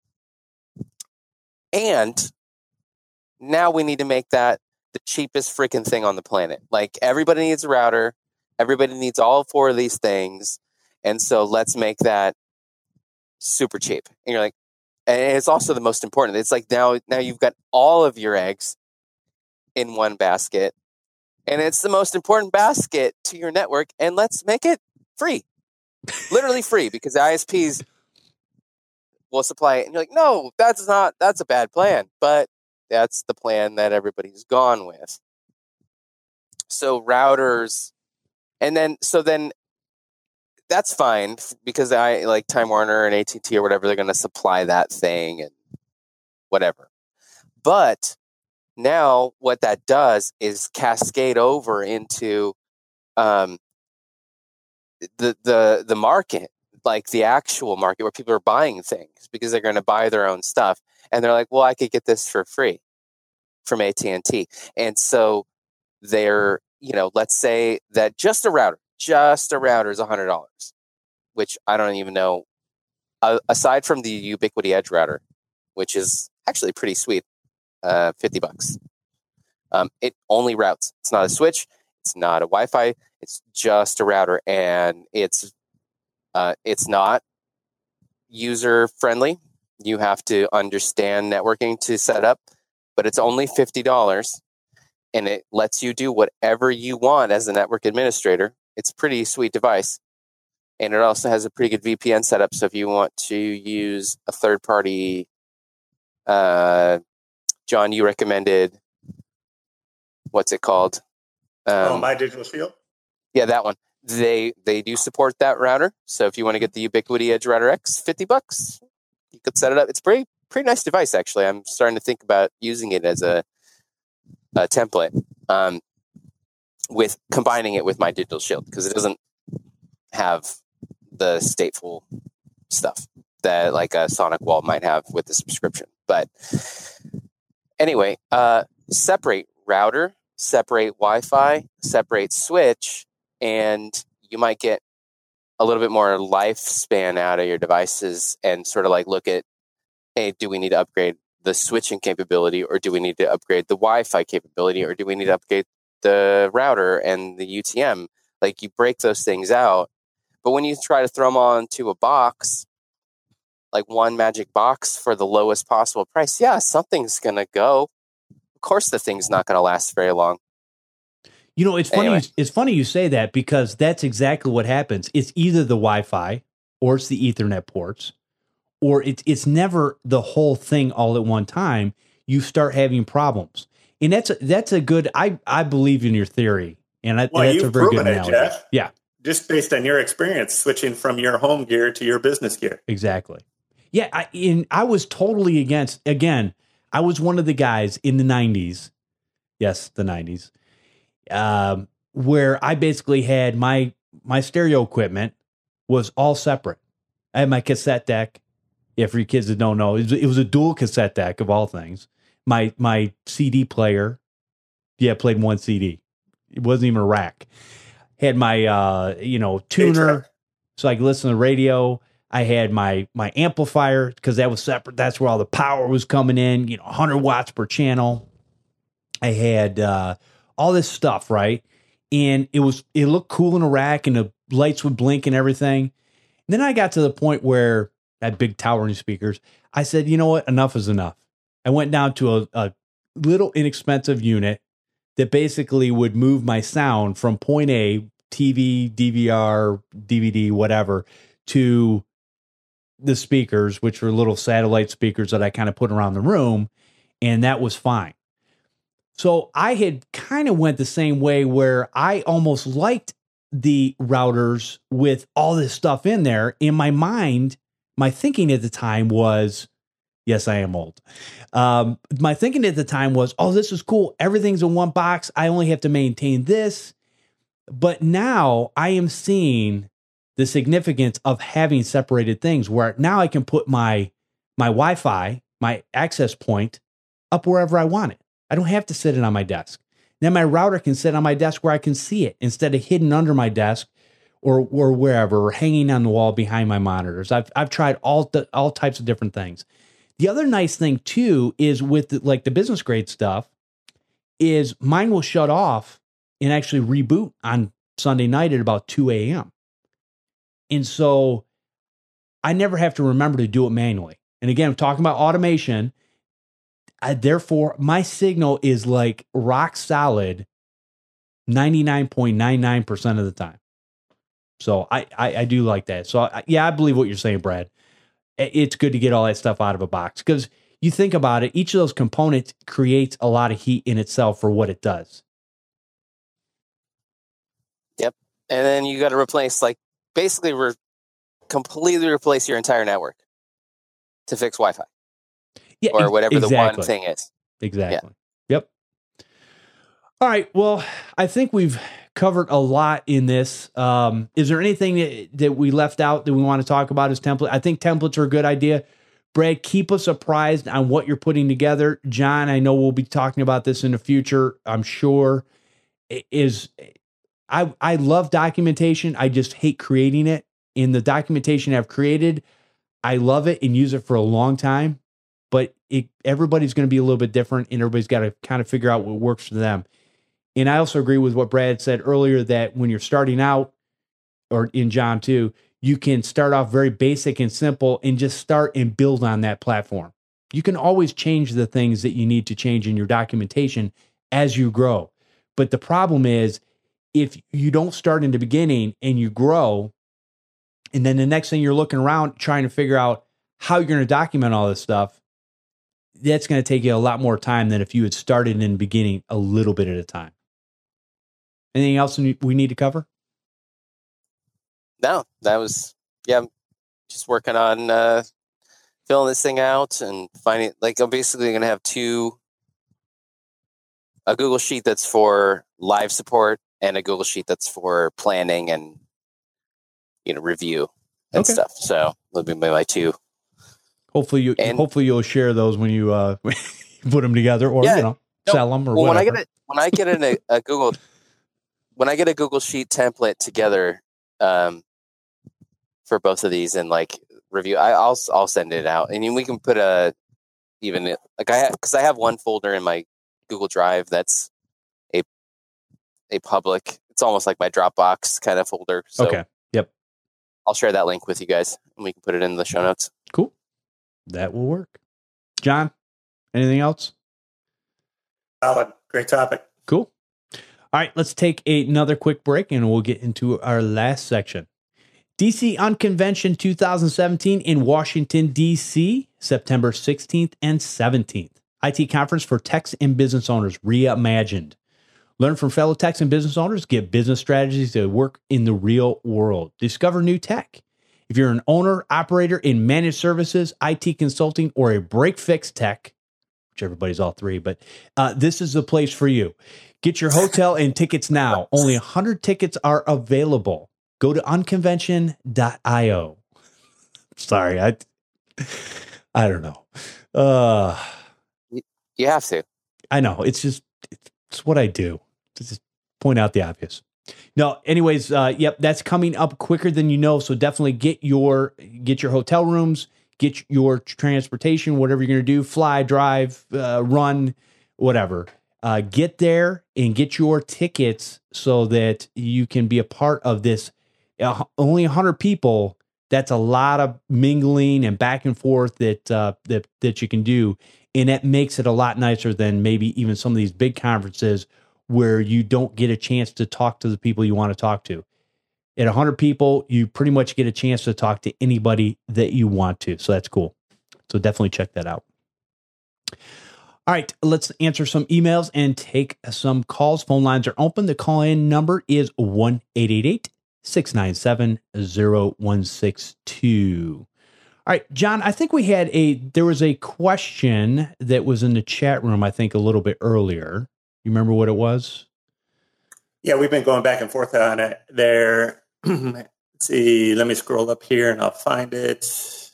And now we need to make that the cheapest freaking thing on the planet. Like, everybody needs a router. Everybody needs all four of these things. And so let's make that super cheap. And you're like, and it's also the most important. It's like now, now you've got all of your eggs in one basket, and it's the most important basket to your network. And let's make it free, literally free, because the I S Ps will supply it. And you're like, no, that's not, that's a bad plan, but that's the plan that everybody's gone with. So routers, and then, so then, that's fine, because I like Time Warner and A T and T or whatever, they're going to supply that thing and whatever. But now what that does is cascade over into um, the the the market, like the actual market where people are buying things because they're going to buy their own stuff, and they're like, well, I could get this for free from A T and T, and so they're, you know, let's say that just a router. Just a router is one hundred dollars, which I don't even know. Uh, aside from the Ubiquiti Edge router, which is actually pretty sweet, uh, fifty bucks. Um, it only routes. It's not a switch. It's not a Wi-Fi. It's just a router, and it's uh, it's not user friendly. You have to understand networking to set up, but it's only fifty dollars, and it lets you do whatever you want as a network administrator. It's a pretty sweet device. And it also has a pretty good V P N setup. So if you want to use a third party, uh, John, you recommended, what's it called? Um, oh, My Digital Shield? Yeah, that one. They they do support that router. So if you want to get the Ubiquiti Edge Router X, fifty bucks, you could set it up. It's a pretty, pretty nice device, actually. I'm starting to think about using it as a, a template. Um, with combining it with my Digital Shield, because it doesn't have the stateful stuff that like a Sonic Wall might have with the subscription. But anyway, uh, separate router, separate Wi-Fi, separate switch, and you might get a little bit more lifespan out of your devices, and sort of like look at, hey, do we need to upgrade the switching capability, or do we need to upgrade the Wi-Fi capability, or do we need to upgrade the router and the U T M? Like, you break those things out. But when you try to throw them all into a box, like one magic box for the lowest possible price, yeah, something's going to go. Of course, the thing's not going to last very long. You know, it's funny. Anyway. You, it's funny you say that, because that's exactly what happens. It's either the Wi-Fi or it's the Ethernet ports, or it's it's never the whole thing all at one time. You start having problems, and that's a, that's a good. I I believe in your theory, and I, well, that's you've a very good proven it, analogy. Jeff. Yeah, just based on your experience switching from your home gear to your business gear. exactly. Yeah, I in I was totally against. Again, I was one of the guys in the nineties. Yes, the nineties. Um, where I basically had my my stereo equipment was all separate. I had my cassette deck. Yeah, for you kids that don't know, it was, it was a dual cassette deck of all things. My my C D player, yeah, played one C D. It wasn't even a rack. Had my uh, you know tuner, so I could listen to the radio. I had my my amplifier, because that was separate. That's where all the power was coming in. You know, one hundred watts per channel. I had uh, all this stuff, right? And it was it looked cool in a rack, and the lights would blink and everything. And then I got to the point where I had big towering speakers. I said, you know what? Enough is enough. I went down to a, a little inexpensive unit that basically would move my sound from point A, T V, D V R, D V D, whatever, to the speakers, which were little satellite speakers that I kind of put around the room. And that was fine. So I had kind of went the same way, where I almost liked the routers with all this stuff in there. In my mind, my thinking at the time was, yes, I am old. Um, my thinking at the time was, oh, this is cool. Everything's in one box. I only have to maintain this. But now I am seeing the significance of having separated things, where now I can put my my Wi-Fi, my access point, up wherever I want it. I don't have to sit it on my desk. Now my router can sit on my desk where I can see it, instead of hidden under my desk or or wherever, or hanging on the wall behind my monitors. I've I've tried all the, all types of different things. The other nice thing too is with the, like the business grade stuff, is mine will shut off and actually reboot on Sunday night at about two a.m. And so I never have to remember to do it manually. And again, I'm talking about automation. I, therefore, my signal is like rock solid ninety-nine point nine nine percent of the time. So I, I, I do like that. So I, yeah, I believe what you're saying, Brad. It's good to get all that stuff out of a box, because you think about it, each of those components creates a lot of heat in itself for what it does. Yep. And then you got to replace, like, basically re- completely replace your entire network to fix Wi-Fi. Yeah, or whatever exactly. the one thing is. Exactly. Yeah. Yep. All right. Well, I think we've covered a lot in this. Um, is there anything that, that we left out that we want to talk about as template? I think templates are a good idea. Brad, keep us apprised on what you're putting together. John, I know we'll be talking about this in the future, I'm sure. Is I I love documentation. I just hate creating it. In the documentation I've created, I love it and use it for a long time. But it, everybody's going to be a little bit different, and everybody's got to kind of figure out what works for them. And I also agree with what Brad said earlier, that when you're starting out, or in John too, you can start off very basic and simple and just start and build on that platform. You can always change the things that you need to change in your documentation as you grow. But the problem is, if you don't start in the beginning and you grow, and then the next thing you're looking around trying to figure out how you're going to document all this stuff, that's going to take you a lot more time than if you had started in the beginning a little bit at a time. Anything else we need to cover? No, that was, yeah, I'm just working on uh, filling this thing out and finding, like, I'm basically going to have two, a Google Sheet that's for live support and a Google Sheet that's for planning and, you know, review and Okay. stuff. So they'll be my two. Hopefully you and, hopefully you'll share those when you uh, put them together, or yeah, you know, no, sell them or well, whatever. When I get it, when I get in a, a Google, when I get a Google Sheet template together um, for both of these and like review, I, I'll I'll send it out, and we can put a even like I because I have one folder in my Google Drive that's a a public. It's almost like my Dropbox kind of folder. So okay. Yep. I'll share that link with you guys, and we can put it in the show notes. Cool. That will work. John, anything else? Solid. Great topic. Cool. All right, let's take another quick break and we'll get into our last section. D C Unconvention two thousand seventeen in Washington, D C, September sixteenth and seventeenth. I T conference for techs and business owners, reimagined. Learn from fellow techs and business owners, get business strategies that work in the real world. Discover new tech. If you're an owner, operator in managed services, I T consulting, or a break-fix tech, which everybody's all three, but uh, this is the place for you. Get your hotel and tickets now. Only one hundred tickets are available. Go to unconvention dot io. Sorry, I I don't know. Uh, you have to. I know. It's just, it's what I do. To just point out the obvious. No, anyways, uh, yep, that's coming up quicker than you know. So definitely get your get your hotel rooms, get your transportation, whatever you're going to do, fly, drive, uh, run, whatever. Uh, get there and get your tickets so that you can be a part of this. Uh, only one hundred people. That's a lot of mingling and back and forth that uh, that that you can do, and that makes it a lot nicer than maybe even some of these big conferences where you don't get a chance to talk to the people you want to talk to. At one hundred people, you pretty much get a chance to talk to anybody that you want to. So that's cool. So definitely check that out. All right, let's answer some emails and take some calls. Phone lines are open. The call-in number is one eight eight eight, six nine seven, zero one six two. All right, John, I think we had a, there was a question that was in the chat room, I think a little bit earlier. You remember what it was? Yeah, we've been going back and forth on it there. Let's see, let me scroll up here and I'll find it.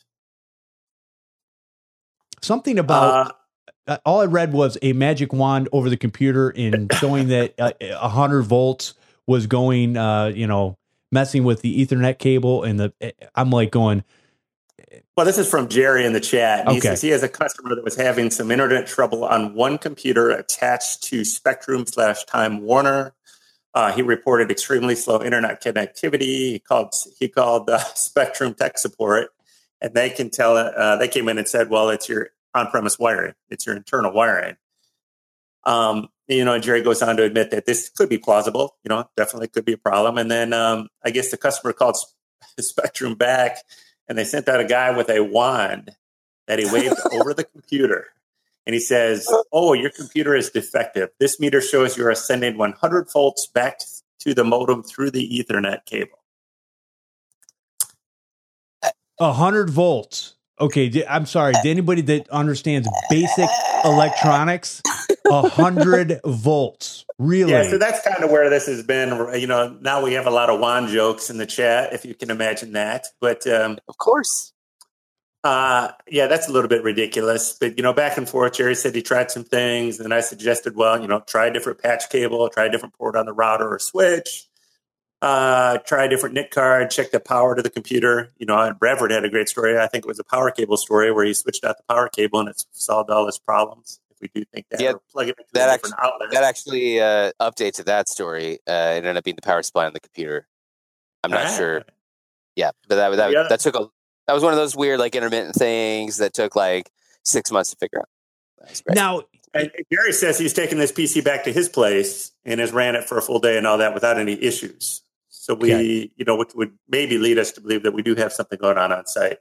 Something about, uh, all I read was a magic wand over the computer and showing that uh, one hundred volts was going, uh, you know, messing with the Ethernet cable. And the, I'm like going, well, this is from Jerry in the chat. He okay. says he has a customer that was having some internet trouble on one computer attached to Spectrum slash Time Warner. Uh, he reported extremely slow internet connectivity. He called he called uh, Spectrum tech support, and they can tell. Uh, they came in and said, "Well, it's your on-premise wiring. It's your internal wiring." Um, you know, and Jerry goes on to admit that this could be plausible. You know, definitely could be a problem. And then um, I guess the customer called Spectrum back. And they sent out a guy with a wand that he waved over the computer. And he says, "Oh, your computer is defective. This meter shows you're sending one hundred volts back to the modem through the Ethernet cable." one hundred volts. Okay, I'm sorry. To anybody that understands basic electronics, one hundred volts. Really? Yeah, so that's kind of where this has been. You know, now we have a lot of wand jokes in the chat, if you can imagine that. But um, of course. Uh, yeah, that's a little bit ridiculous. But, you know, back and forth, Jerry said he tried some things. And I suggested, well, you know, try a different patch cable, try a different port on the router or switch. Uh, try a different N I C card, check the power to the computer. You know, and Bradford had a great story. I think it was a power cable story where he switched out the power cable and it solved all his problems. If we do think that, yeah, or plug it into that a actually, different outlet. That actually uh, update to that story. Uh, it ended up being the power supply on the computer. I'm not Ah. sure. Yeah, but that that, Yeah. that took a that was one of those weird like intermittent things that took like six months to figure out. That was great. Now, And Gary says he's taken this P C back to his place and has ran it for a full day and all that without any issues. So we, Okay. you know, which would maybe lead us to believe that we do have something going on on site.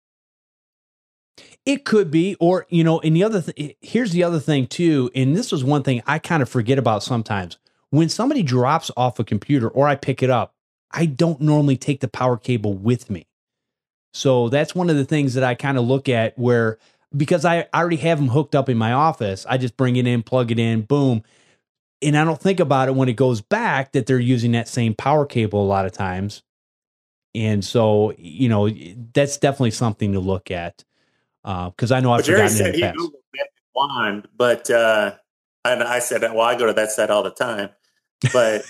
it could be, or, you know, and the other, th- here's the other thing too. And this is one thing I kind of forget about sometimes. When somebody drops off a computer or I pick it up, I don't normally take the power cable with me. So that's one of the things that I kind of look at where, because I already have them hooked up in my office, I just bring it in, plug it in, boom. and I don't think about it when it goes back that they're using that same power cable a lot of times. And so, you know, that's definitely something to look at. Because uh, I know I've Jerry forgotten said in the he past. Googled Magic Wand, but uh, and I said, well, I go to that site all the time. But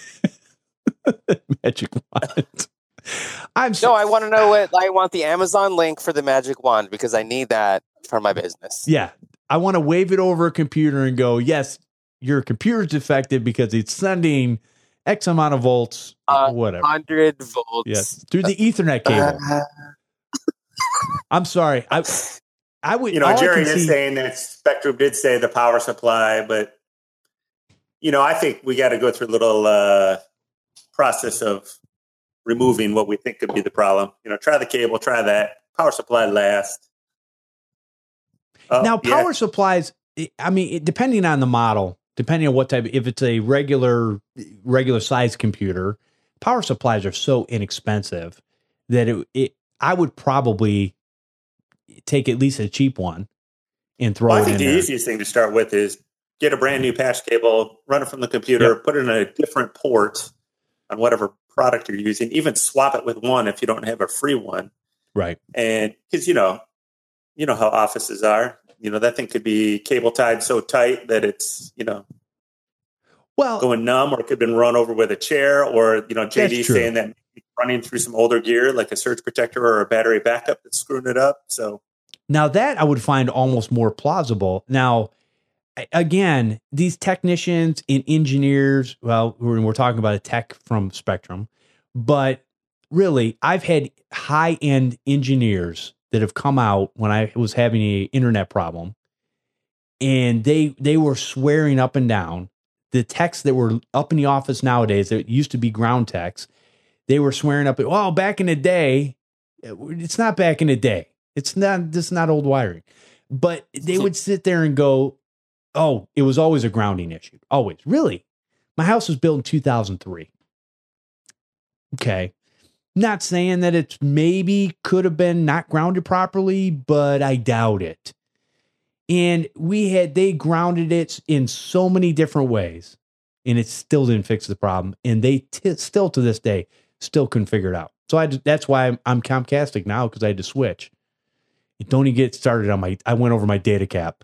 Magic Wand. I'm so- no, I want to know what I want the Amazon link for the Magic Wand because I need that for my business. Yeah, I want to wave it over a computer and go, yes, your computer's defective because it's sending X amount of volts, uh, whatever, one hundred volts. Yes, through the Ethernet cable. Uh, I'm sorry. I I would. You know, all I Jerry can is see- saying that Spectrum did say the power supply, but you know, I think we got to go through a little uh, process of removing what we think could be the problem. You know, try the cable, try that power supply last. Oh, now, power yeah. supplies. I mean, it, depending on the model, depending on what type, if it's a regular regular size computer, power supplies are so inexpensive that it, it I would probably take at least a cheap one and throw Well, I it think in the there. easiest thing to start with is get a brand new patch cable, run it from the computer, Yep. put it in a different port on whatever product you're using, even swap it with one if you don't have a free one. Right. And because, you know, you know how offices are, you know, that thing could be cable tied so tight that it's, you know, Well, going numb, or it could have been run over with a chair, or, you know, J D That's true. saying that running through some older gear, like a surge protector or a battery backup that's screwing it up. So now that I would find almost more plausible. Now, a- again, these technicians and engineers, well, we're, we're talking about a tech from Spectrum, but really, I've had high-end engineers that have come out when I was having an internet problem, and they they were swearing up and down. The techs that were up in the office nowadays, that used to be ground techs, they were swearing up, well, back in the day, it's not back in the day. It's not, this is not old wiring. But they would sit there and go, oh, it was always a grounding issue. Always. Really? My house was built in two thousand three. Okay. Not saying that it maybe could have been not grounded properly, but I doubt it. And we had, they grounded it in so many different ways, and it still didn't fix the problem. And they t- still to this day, still couldn't figure it out. So I, that's why I'm, I'm Comcastic now, because I had to switch. Don't even get started on my, I went over my data cap.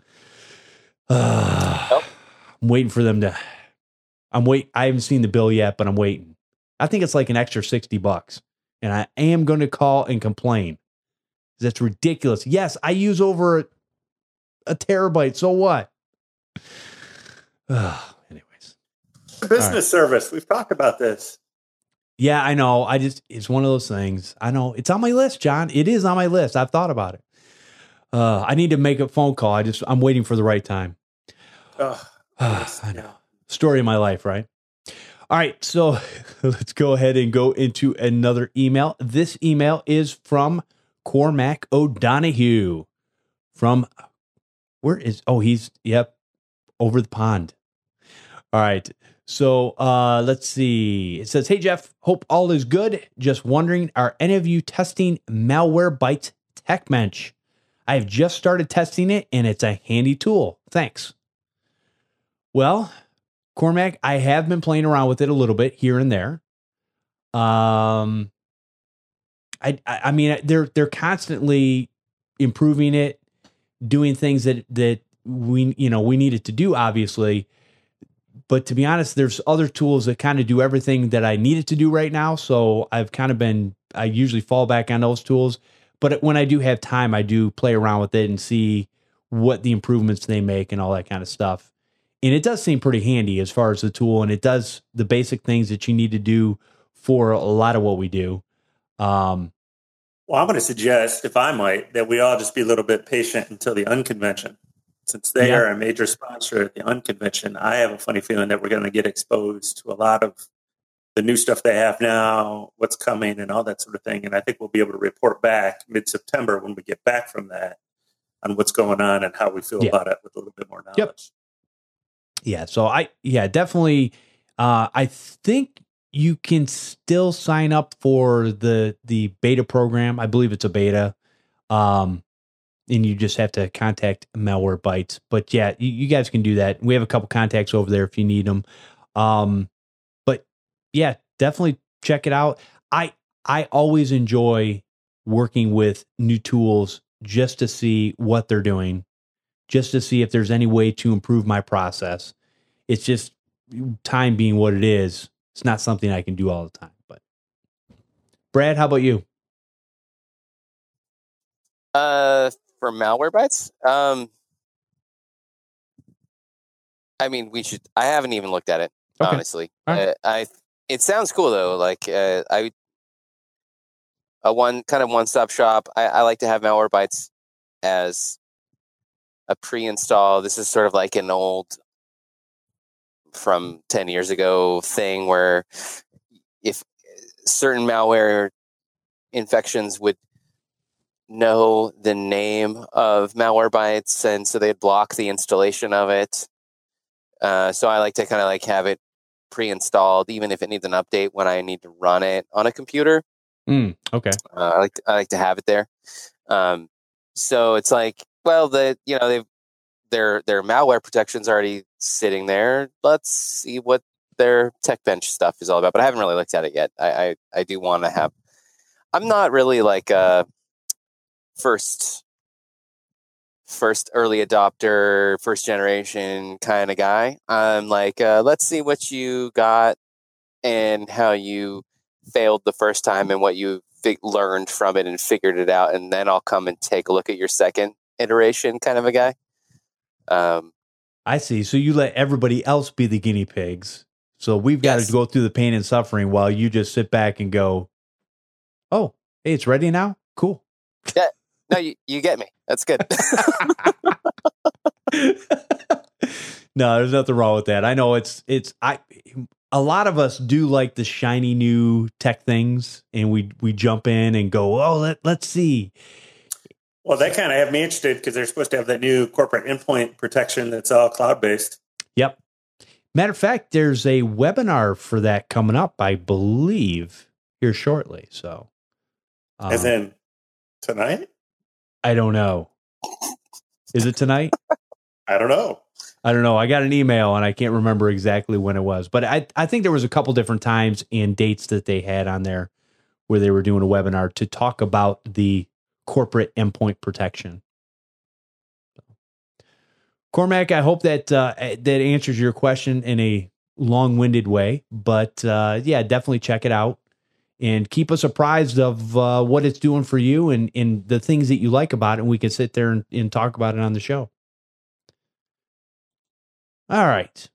Uh, Nope. I'm waiting for them to, I'm wait. I haven't seen the bill yet, but I'm waiting. I think it's like an extra sixty bucks. And I am going to call and complain. That's ridiculous. Yes, I use over a, a terabyte. So what? Uh, anyways. business right. service, we've talked about this. Yeah, I know. I just, it's one of those things. I know it's on my list, John. It is on my list. I've thought about it. Uh, I need to make a phone call. I just, I'm waiting for the right time. Oh, yes, I know. yeah. Story of my life, right? All right. So let's go ahead and go into another email. This email is from Cormac O'Donohue from, where is, oh, he's, yep, over the pond. All right. So uh, let's see. It says, hey, Jeff, hope all is good. Just wondering, are any of you testing Malwarebytes TechMensch? I have just started testing it, and it's a handy tool. Thanks. Well, Cormac, I have been playing around with it a little bit here and there. Um, I, I, I mean, they're they're constantly improving it, doing things that that we you know we needed to do, obviously. But to be honest, there's other tools that kind of do everything that I needed to do right now. So I've kind of been, I usually fall back on those tools. But when I do have time, I do play around with it and see what the improvements they make and all that kind of stuff. And it does seem pretty handy as far as the tool. And it does the basic things that you need to do for a lot of what we do. Um, Well, I'm going to suggest, if I might, that we all just be a little bit patient until the Unconvention. Since they Yeah. are a major sponsor at the Unconvention, I have a funny feeling that we're going to get exposed to a lot of the new stuff they have now, what's coming, and all that sort of thing. And I think we'll be able to report back mid-September when we get back from that on what's going on and how we feel Yeah. about it with a little bit more knowledge. Yep. Yeah. So I, yeah, definitely. Uh, I think you can still sign up for the, the beta program. I believe it's a beta. Um, and you just have to contact Malwarebytes. But yeah, you, you guys can do that. We have a couple contacts over there if you need them. Um, but yeah, definitely check it out. I I always enjoy working with new tools just to see what they're doing, just to see if there's any way to improve my process. It's just time being what it is. It's not something I can do all the time. But Brad, how about you? Uh, for Malwarebytes, um, I mean, we should. I haven't even looked at it, okay. honestly. Right. Uh, I. It sounds cool though. Like uh, I, a one kind of one-stop shop. I, I like to have Malwarebytes as a pre-install. This is sort of like an old, from ten years ago thing where if certain malware infections would know the name of Malwarebytes, and so they'd block the installation of it. Uh, so I like to kind of like have it pre-installed, even if it needs an update when I need to run it on a computer. Mm, okay. Uh, I like to, I like to have it there. Um, so it's like, well, the you know they've their their malware protection's already sitting there. Let's see what their tech bench stuff is all about. But I haven't really looked at it yet. I I, I do want to have. I'm not really like a first first early adopter, first generation kind of guy. I'm like, uh, let's see what you got and how you failed the first time and what you fig- learned from it and figured it out, and then I'll come and take a look at your second iteration kind of a guy. Um, I see. So you let everybody else be the guinea pigs. So we've got yes. to go through the pain and suffering while you just sit back and go, oh, hey, it's ready now? Cool. Yeah. No, you, you get me. That's good. No, there's nothing wrong with that. I know it's, it's, I, a lot of us do like the shiny new tech things, and we, we jump in and go, oh, let, let's see. Well, that kind of have me interested because they're supposed to have that new corporate endpoint protection that's all cloud-based. Yep. Matter of fact, there's a webinar for that coming up, I believe, here shortly. So, um, as in tonight? I don't know. Is it tonight? I don't know. I don't know. I got an email and I can't remember exactly when it was, but I, I think there was a couple different times and dates that they had on there where they were doing a webinar to talk about the corporate endpoint protection. Cormac, I hope that uh, that answers your question in a long-winded way, but uh, yeah, definitely check it out and keep us apprised of uh, what it's doing for you and, and the things that you like about it, and we can sit there and, and talk about it on the show. All right.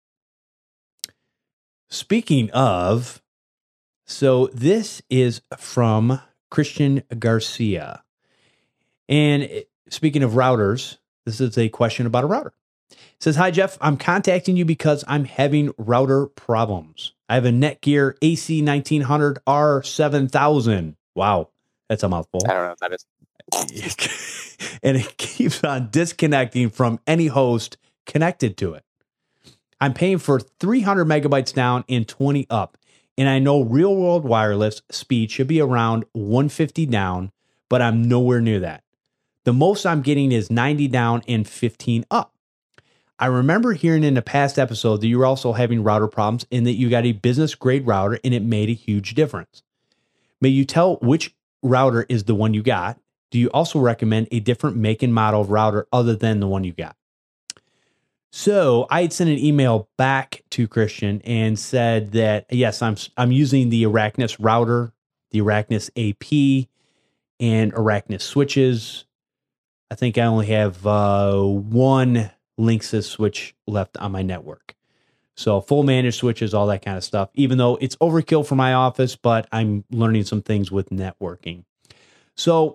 Speaking of, so this is from Christian Garcia. And speaking of routers, this is a question about a router. It says, hi, Jeff. I'm contacting you because I'm having router problems. I have a Netgear A C nineteen hundred R seven thousand. Wow, that's a mouthful. I don't know what that is. And it keeps on disconnecting from any host connected to it. I'm paying for three hundred megabytes down and twenty up. And I know real world wireless speed should be around one fifty down, but I'm nowhere near that. The most I'm getting is ninety down and fifteen up. I remember hearing in a past episode that you were also having router problems and that you got a business grade router and it made a huge difference. May you tell which router is the one you got? Do you also recommend a different make and model of router other than the one you got? So I had sent an email back to Christian and said that, yes, I'm I'm using the Arachnus router, the Arachnus A P, and Arachnus switches. I think I only have uh, one Linksys switch left on my network. So full managed switches, all that kind of stuff, even though it's overkill for my office, but I'm learning some things with networking. So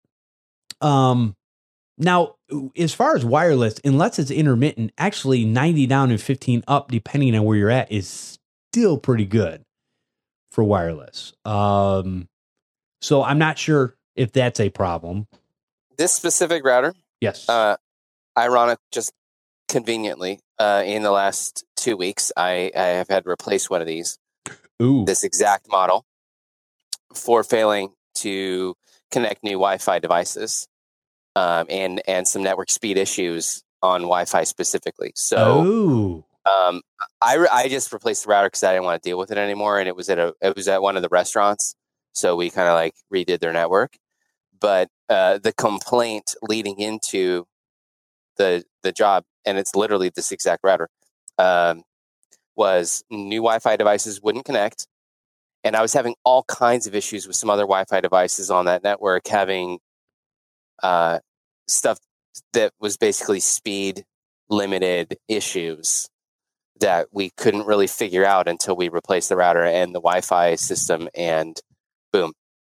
um, now, as far as wireless, unless it's intermittent, actually ninety down and fifteen up, depending on where you're at, is still pretty good for wireless. Um, so I'm not sure if that's a problem. This specific router, yes. Uh, ironic, just conveniently, uh, in the last two weeks, I, I have had to replace one of these. Ooh. This exact model for failing to connect new Wi-Fi devices, um, and and some network speed issues on Wi-Fi specifically. So, Ooh. Um, I, re- I just replaced the router because I didn't want to deal with it anymore, and it was at a it was at one of the restaurants, so we kind of like redid their network. But uh, the complaint leading into the the job, and it's literally this exact router, um, was new Wi-Fi devices wouldn't connect, and I was having all kinds of issues with some other Wi-Fi devices on that network having uh, stuff that was basically speed limited issues that we couldn't really figure out until we replaced the router and the Wi-Fi system, and boom.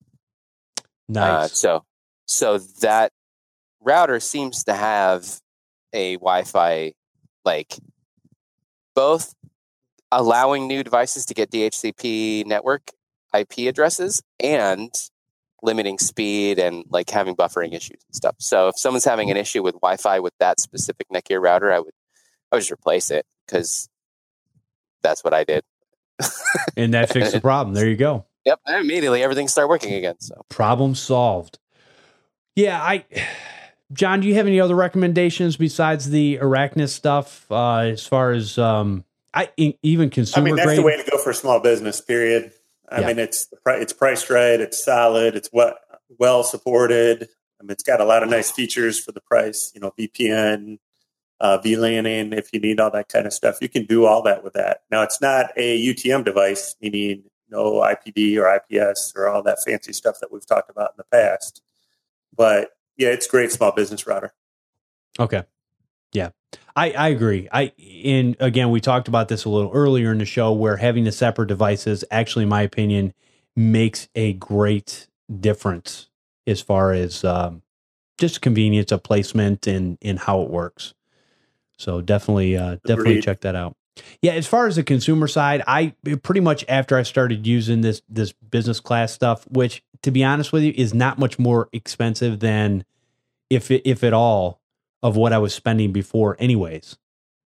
Nice. Uh, so, so that router seems to have a Wi-Fi, like both allowing new devices to get D H C P network I P addresses and limiting speed and like having buffering issues and stuff. So if someone's having an issue with Wi-Fi with that specific Netgear router, I would, I would just replace it because that's what I did. And that fixed the problem. There you go. Yep. And immediately everything started working again. So problem solved. Yeah. I, John, do you have any other recommendations besides the Arachnus stuff? Uh, as far as, um, I even consumer I mean, that's grade? the way to go for a small business, period. I Yeah. mean, it's it's priced right. It's solid. It's what well supported. I mean, it's got a lot of nice features for the price. You know, V P N, uh, V LANing, if you need all that kind of stuff. You can do all that with that. Now, it's not a U T M device, meaning no I P D or I P S or all that fancy stuff that we've talked about in the past. But yeah, it's a great small business router. Okay. Yeah, I, I agree. I in again, we talked about this a little earlier in the show where having the separate devices actually, in my opinion, makes a great difference as far as um, just convenience of placement and, and how it works. So definitely, uh, definitely Agreed. check that out. Yeah, as far as the consumer side, I pretty much after I started using this this business class stuff, which to be honest with you is not much more expensive than if it, if at all of what I was spending before anyways.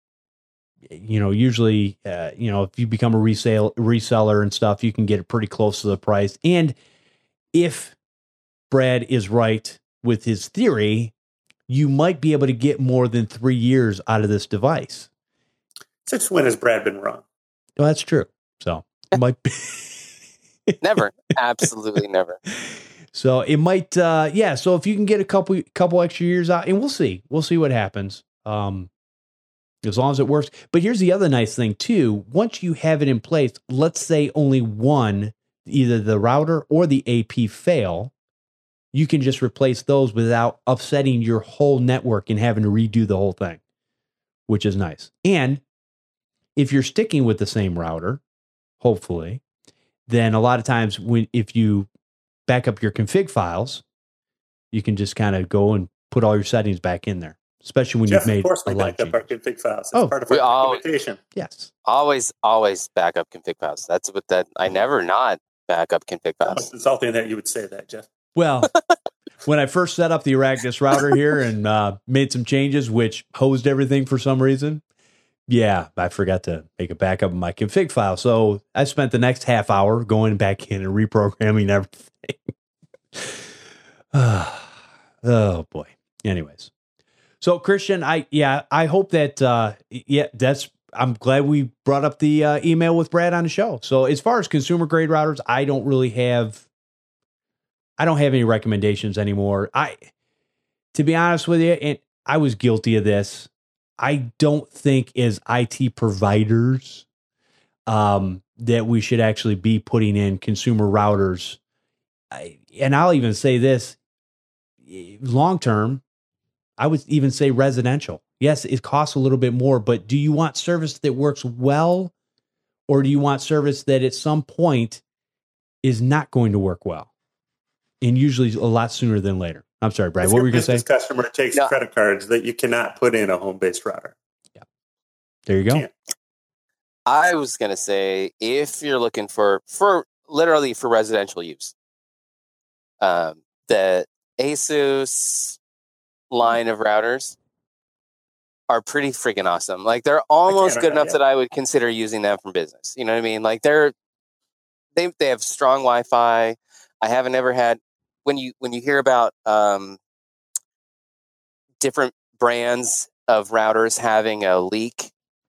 You know, usually, uh, you know, if you become a resale reseller and stuff, you can get it pretty close to the price. And if Brad is right with his theory, you might be able to get more than three years out of this device. Since when has Brad been wrong? Well, that's true. So it might be never, absolutely never. So it might, uh, yeah. So if you can get a couple, couple extra years out, and we'll see, we'll see what happens. Um, as long as it works. But here's the other nice thing too. Once you have it in place, let's say only one, either the router or the A P fail, you can just replace those without upsetting your whole network and having to redo the whole thing, which is nice. And if you're sticking with the same router, hopefully, then a lot of times when if you back up your config files, you can just kind of go and put all your settings back in there, especially when Jeff, you've made of course, we a lot back of up our changes. config files. It's Oh, part of we our all- documentation. Yes. Always, always back up config files. That's what that I never not back up config files. It's insulting that you would say that, Jeff. Well, when I first set up the Arachnus router here and uh, made some changes, which hosed everything for some reason, yeah, I forgot to make a backup of my config file. So I spent the next half hour going back in and reprogramming everything. Oh boy. Anyways. So Christian, I, yeah, I hope that, uh, yeah, that's, I'm glad we brought up the uh, email with Brad on the show. So as far as consumer grade routers, I don't really have, I don't have any recommendations anymore. I, to be honest with you, and I was guilty of this. I don't think as I T providers, um, that we should actually be putting in consumer routers. I, and I'll even say this, long term, I would even say residential. Yes, it costs a little bit more, but do you want service that works well, or do you want service that at some point is not going to work well? And usually a lot sooner than later. I'm sorry, Brad, If what your were you going to say? business customer takes No. credit cards that you cannot put in a home-based router. There you go. Can't. I was gonna say if you're looking for for literally for residential use, um, the ASUS line of routers are pretty freaking awesome. Like they're almost can't good argue. enough that I would consider using them for business. You know what I mean? Like they're they they have strong Wi-Fi. I haven't ever had when you when you hear about um, different brands of routers having a leak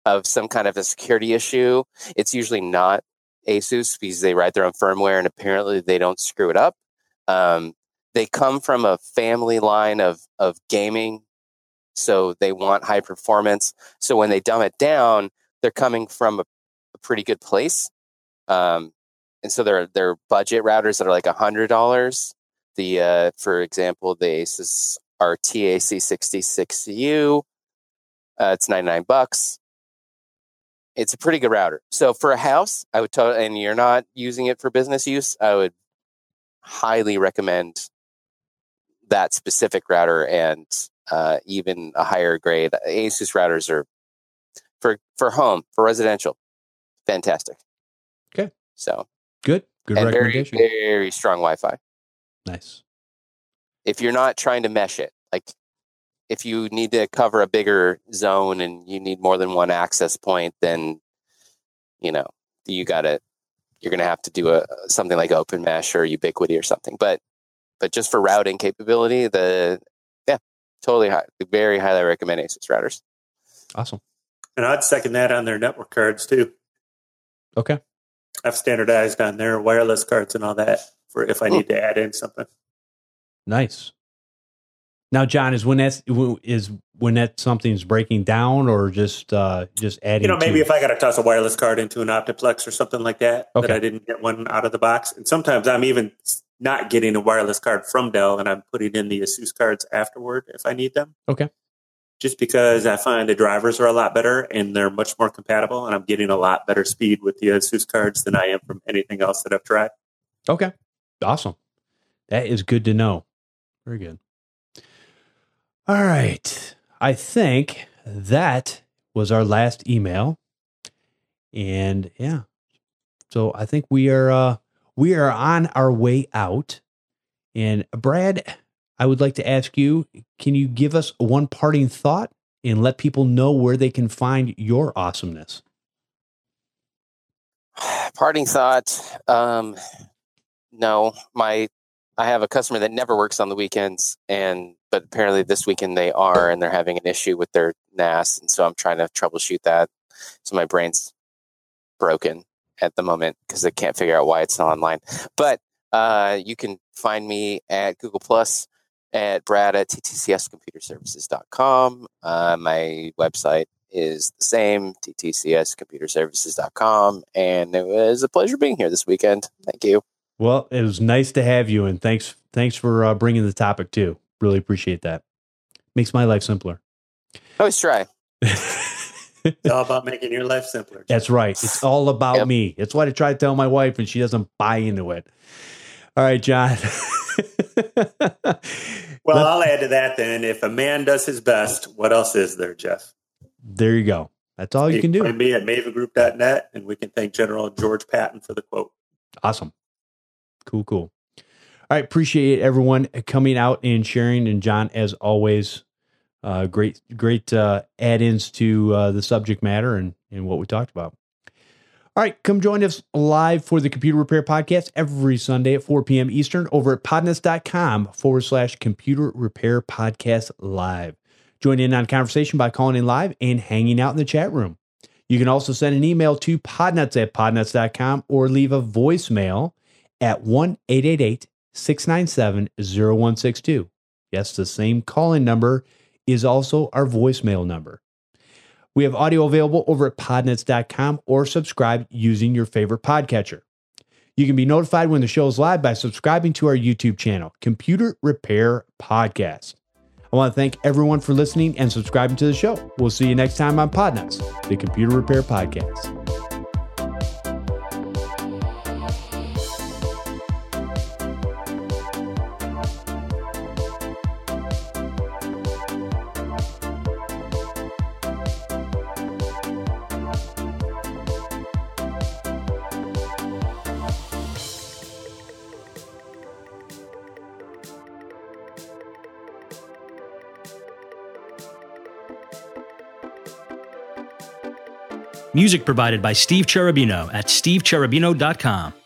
of some kind of a security issue, it's usually not ASUS because they write their own firmware and apparently they don't screw it up. Um, they come from a family line of, of gaming, so they want high performance. So when they dumb it down, they're coming from a, a pretty good place. Um, and so they're, they're budget routers that are like one hundred dollars. The, uh, for example, the ASUS R T A C sixty-six U, uh, it's ninety-nine bucks. It's a pretty good router. So for a house, I would tell, and you're not using it for business use, I would highly recommend that specific router and uh, even a higher grade. ASUS routers are for for home, for residential, fantastic. Okay. So good, good and recommendation. Very, very strong Wi-Fi. Nice. If you're not trying to mesh it, like if you need to cover a bigger zone and you need more than one access point, then you know you got to you're going to have to do a something like Open Mesh or Ubiquiti or something. But but just for routing capability, the yeah, totally high, very highly recommend ASUS routers. Awesome. And I'd second that on their network cards too. Okay. I've standardized on their wireless cards and all that for if I need to add in something. Nice. Now, John, is when that's is when that something's breaking down, or just uh, just adding? You know, maybe to... if I got to toss a wireless card into an Optiplex or something like that, okay. that I didn't get one out of the box. And sometimes I'm even not getting a wireless card from Dell, and I'm putting in the ASUS cards afterward if I need them. Okay. Just because I find the drivers are a lot better and they're much more compatible, and I'm getting a lot better speed with the ASUS cards than I am from anything else that I've tried. Okay. Awesome. That is good to know. Very good. All right. I think that was our last email. And yeah. So I think we are uh we are on our way out. And Brad, I would like to ask you, can you give us one parting thought and let people know where they can find your awesomeness? Parting thought, um no, my I have a customer that never works on the weekends, and but apparently this weekend they are, and they're having an issue with their N A S, and so I'm trying to troubleshoot that. So my brain's broken at the moment because I can't figure out why it's not online. But uh, you can find me at Google Plus, at Brad at T T C S computer services dot com. Uh, my website is the same, T T C S computer services dot com, and it was a pleasure being here this weekend. Thank you. Well, it was nice to have you, and thanks thanks for uh, bringing the topic too. Really appreciate that. Makes my life simpler. Always try. It's all about making your life simpler. That's right. It's all about yep. me. It's what I try to tell my wife, and she doesn't buy into it. All right, John. Well, Let's, I'll add to that then. If a man does his best, what else is there, Jeff? There you go. That's all you, you can do. Find me at maven group dot net, and we can thank General George Patton for the quote. Awesome. Cool, cool. All right. Appreciate everyone coming out and sharing. And John, as always, uh, great, great uh, add-ins to uh, the subject matter and, and what we talked about. All right. Come join us live for the Computer Repair Podcast every Sunday at four p.m. Eastern over at podnuts.com forward slash Computer Repair Podcast Live. Join in on conversation by calling in live and hanging out in the chat room. You can also send an email to podnuts at podnuts dot com or leave a voicemail at one eight eight eight, six nine seven, zero one six two. Yes, the same call-in number is also our voicemail number. We have audio available over at podnuts dot com or subscribe using your favorite podcatcher. You can be notified when the show is live by subscribing to our YouTube channel, Computer Repair Podcast. I want to thank everyone for listening and subscribing to the show. We'll see you next time on Podnuts, the Computer Repair Podcast. Music provided by Steve Cherubino at steve cherubino dot com.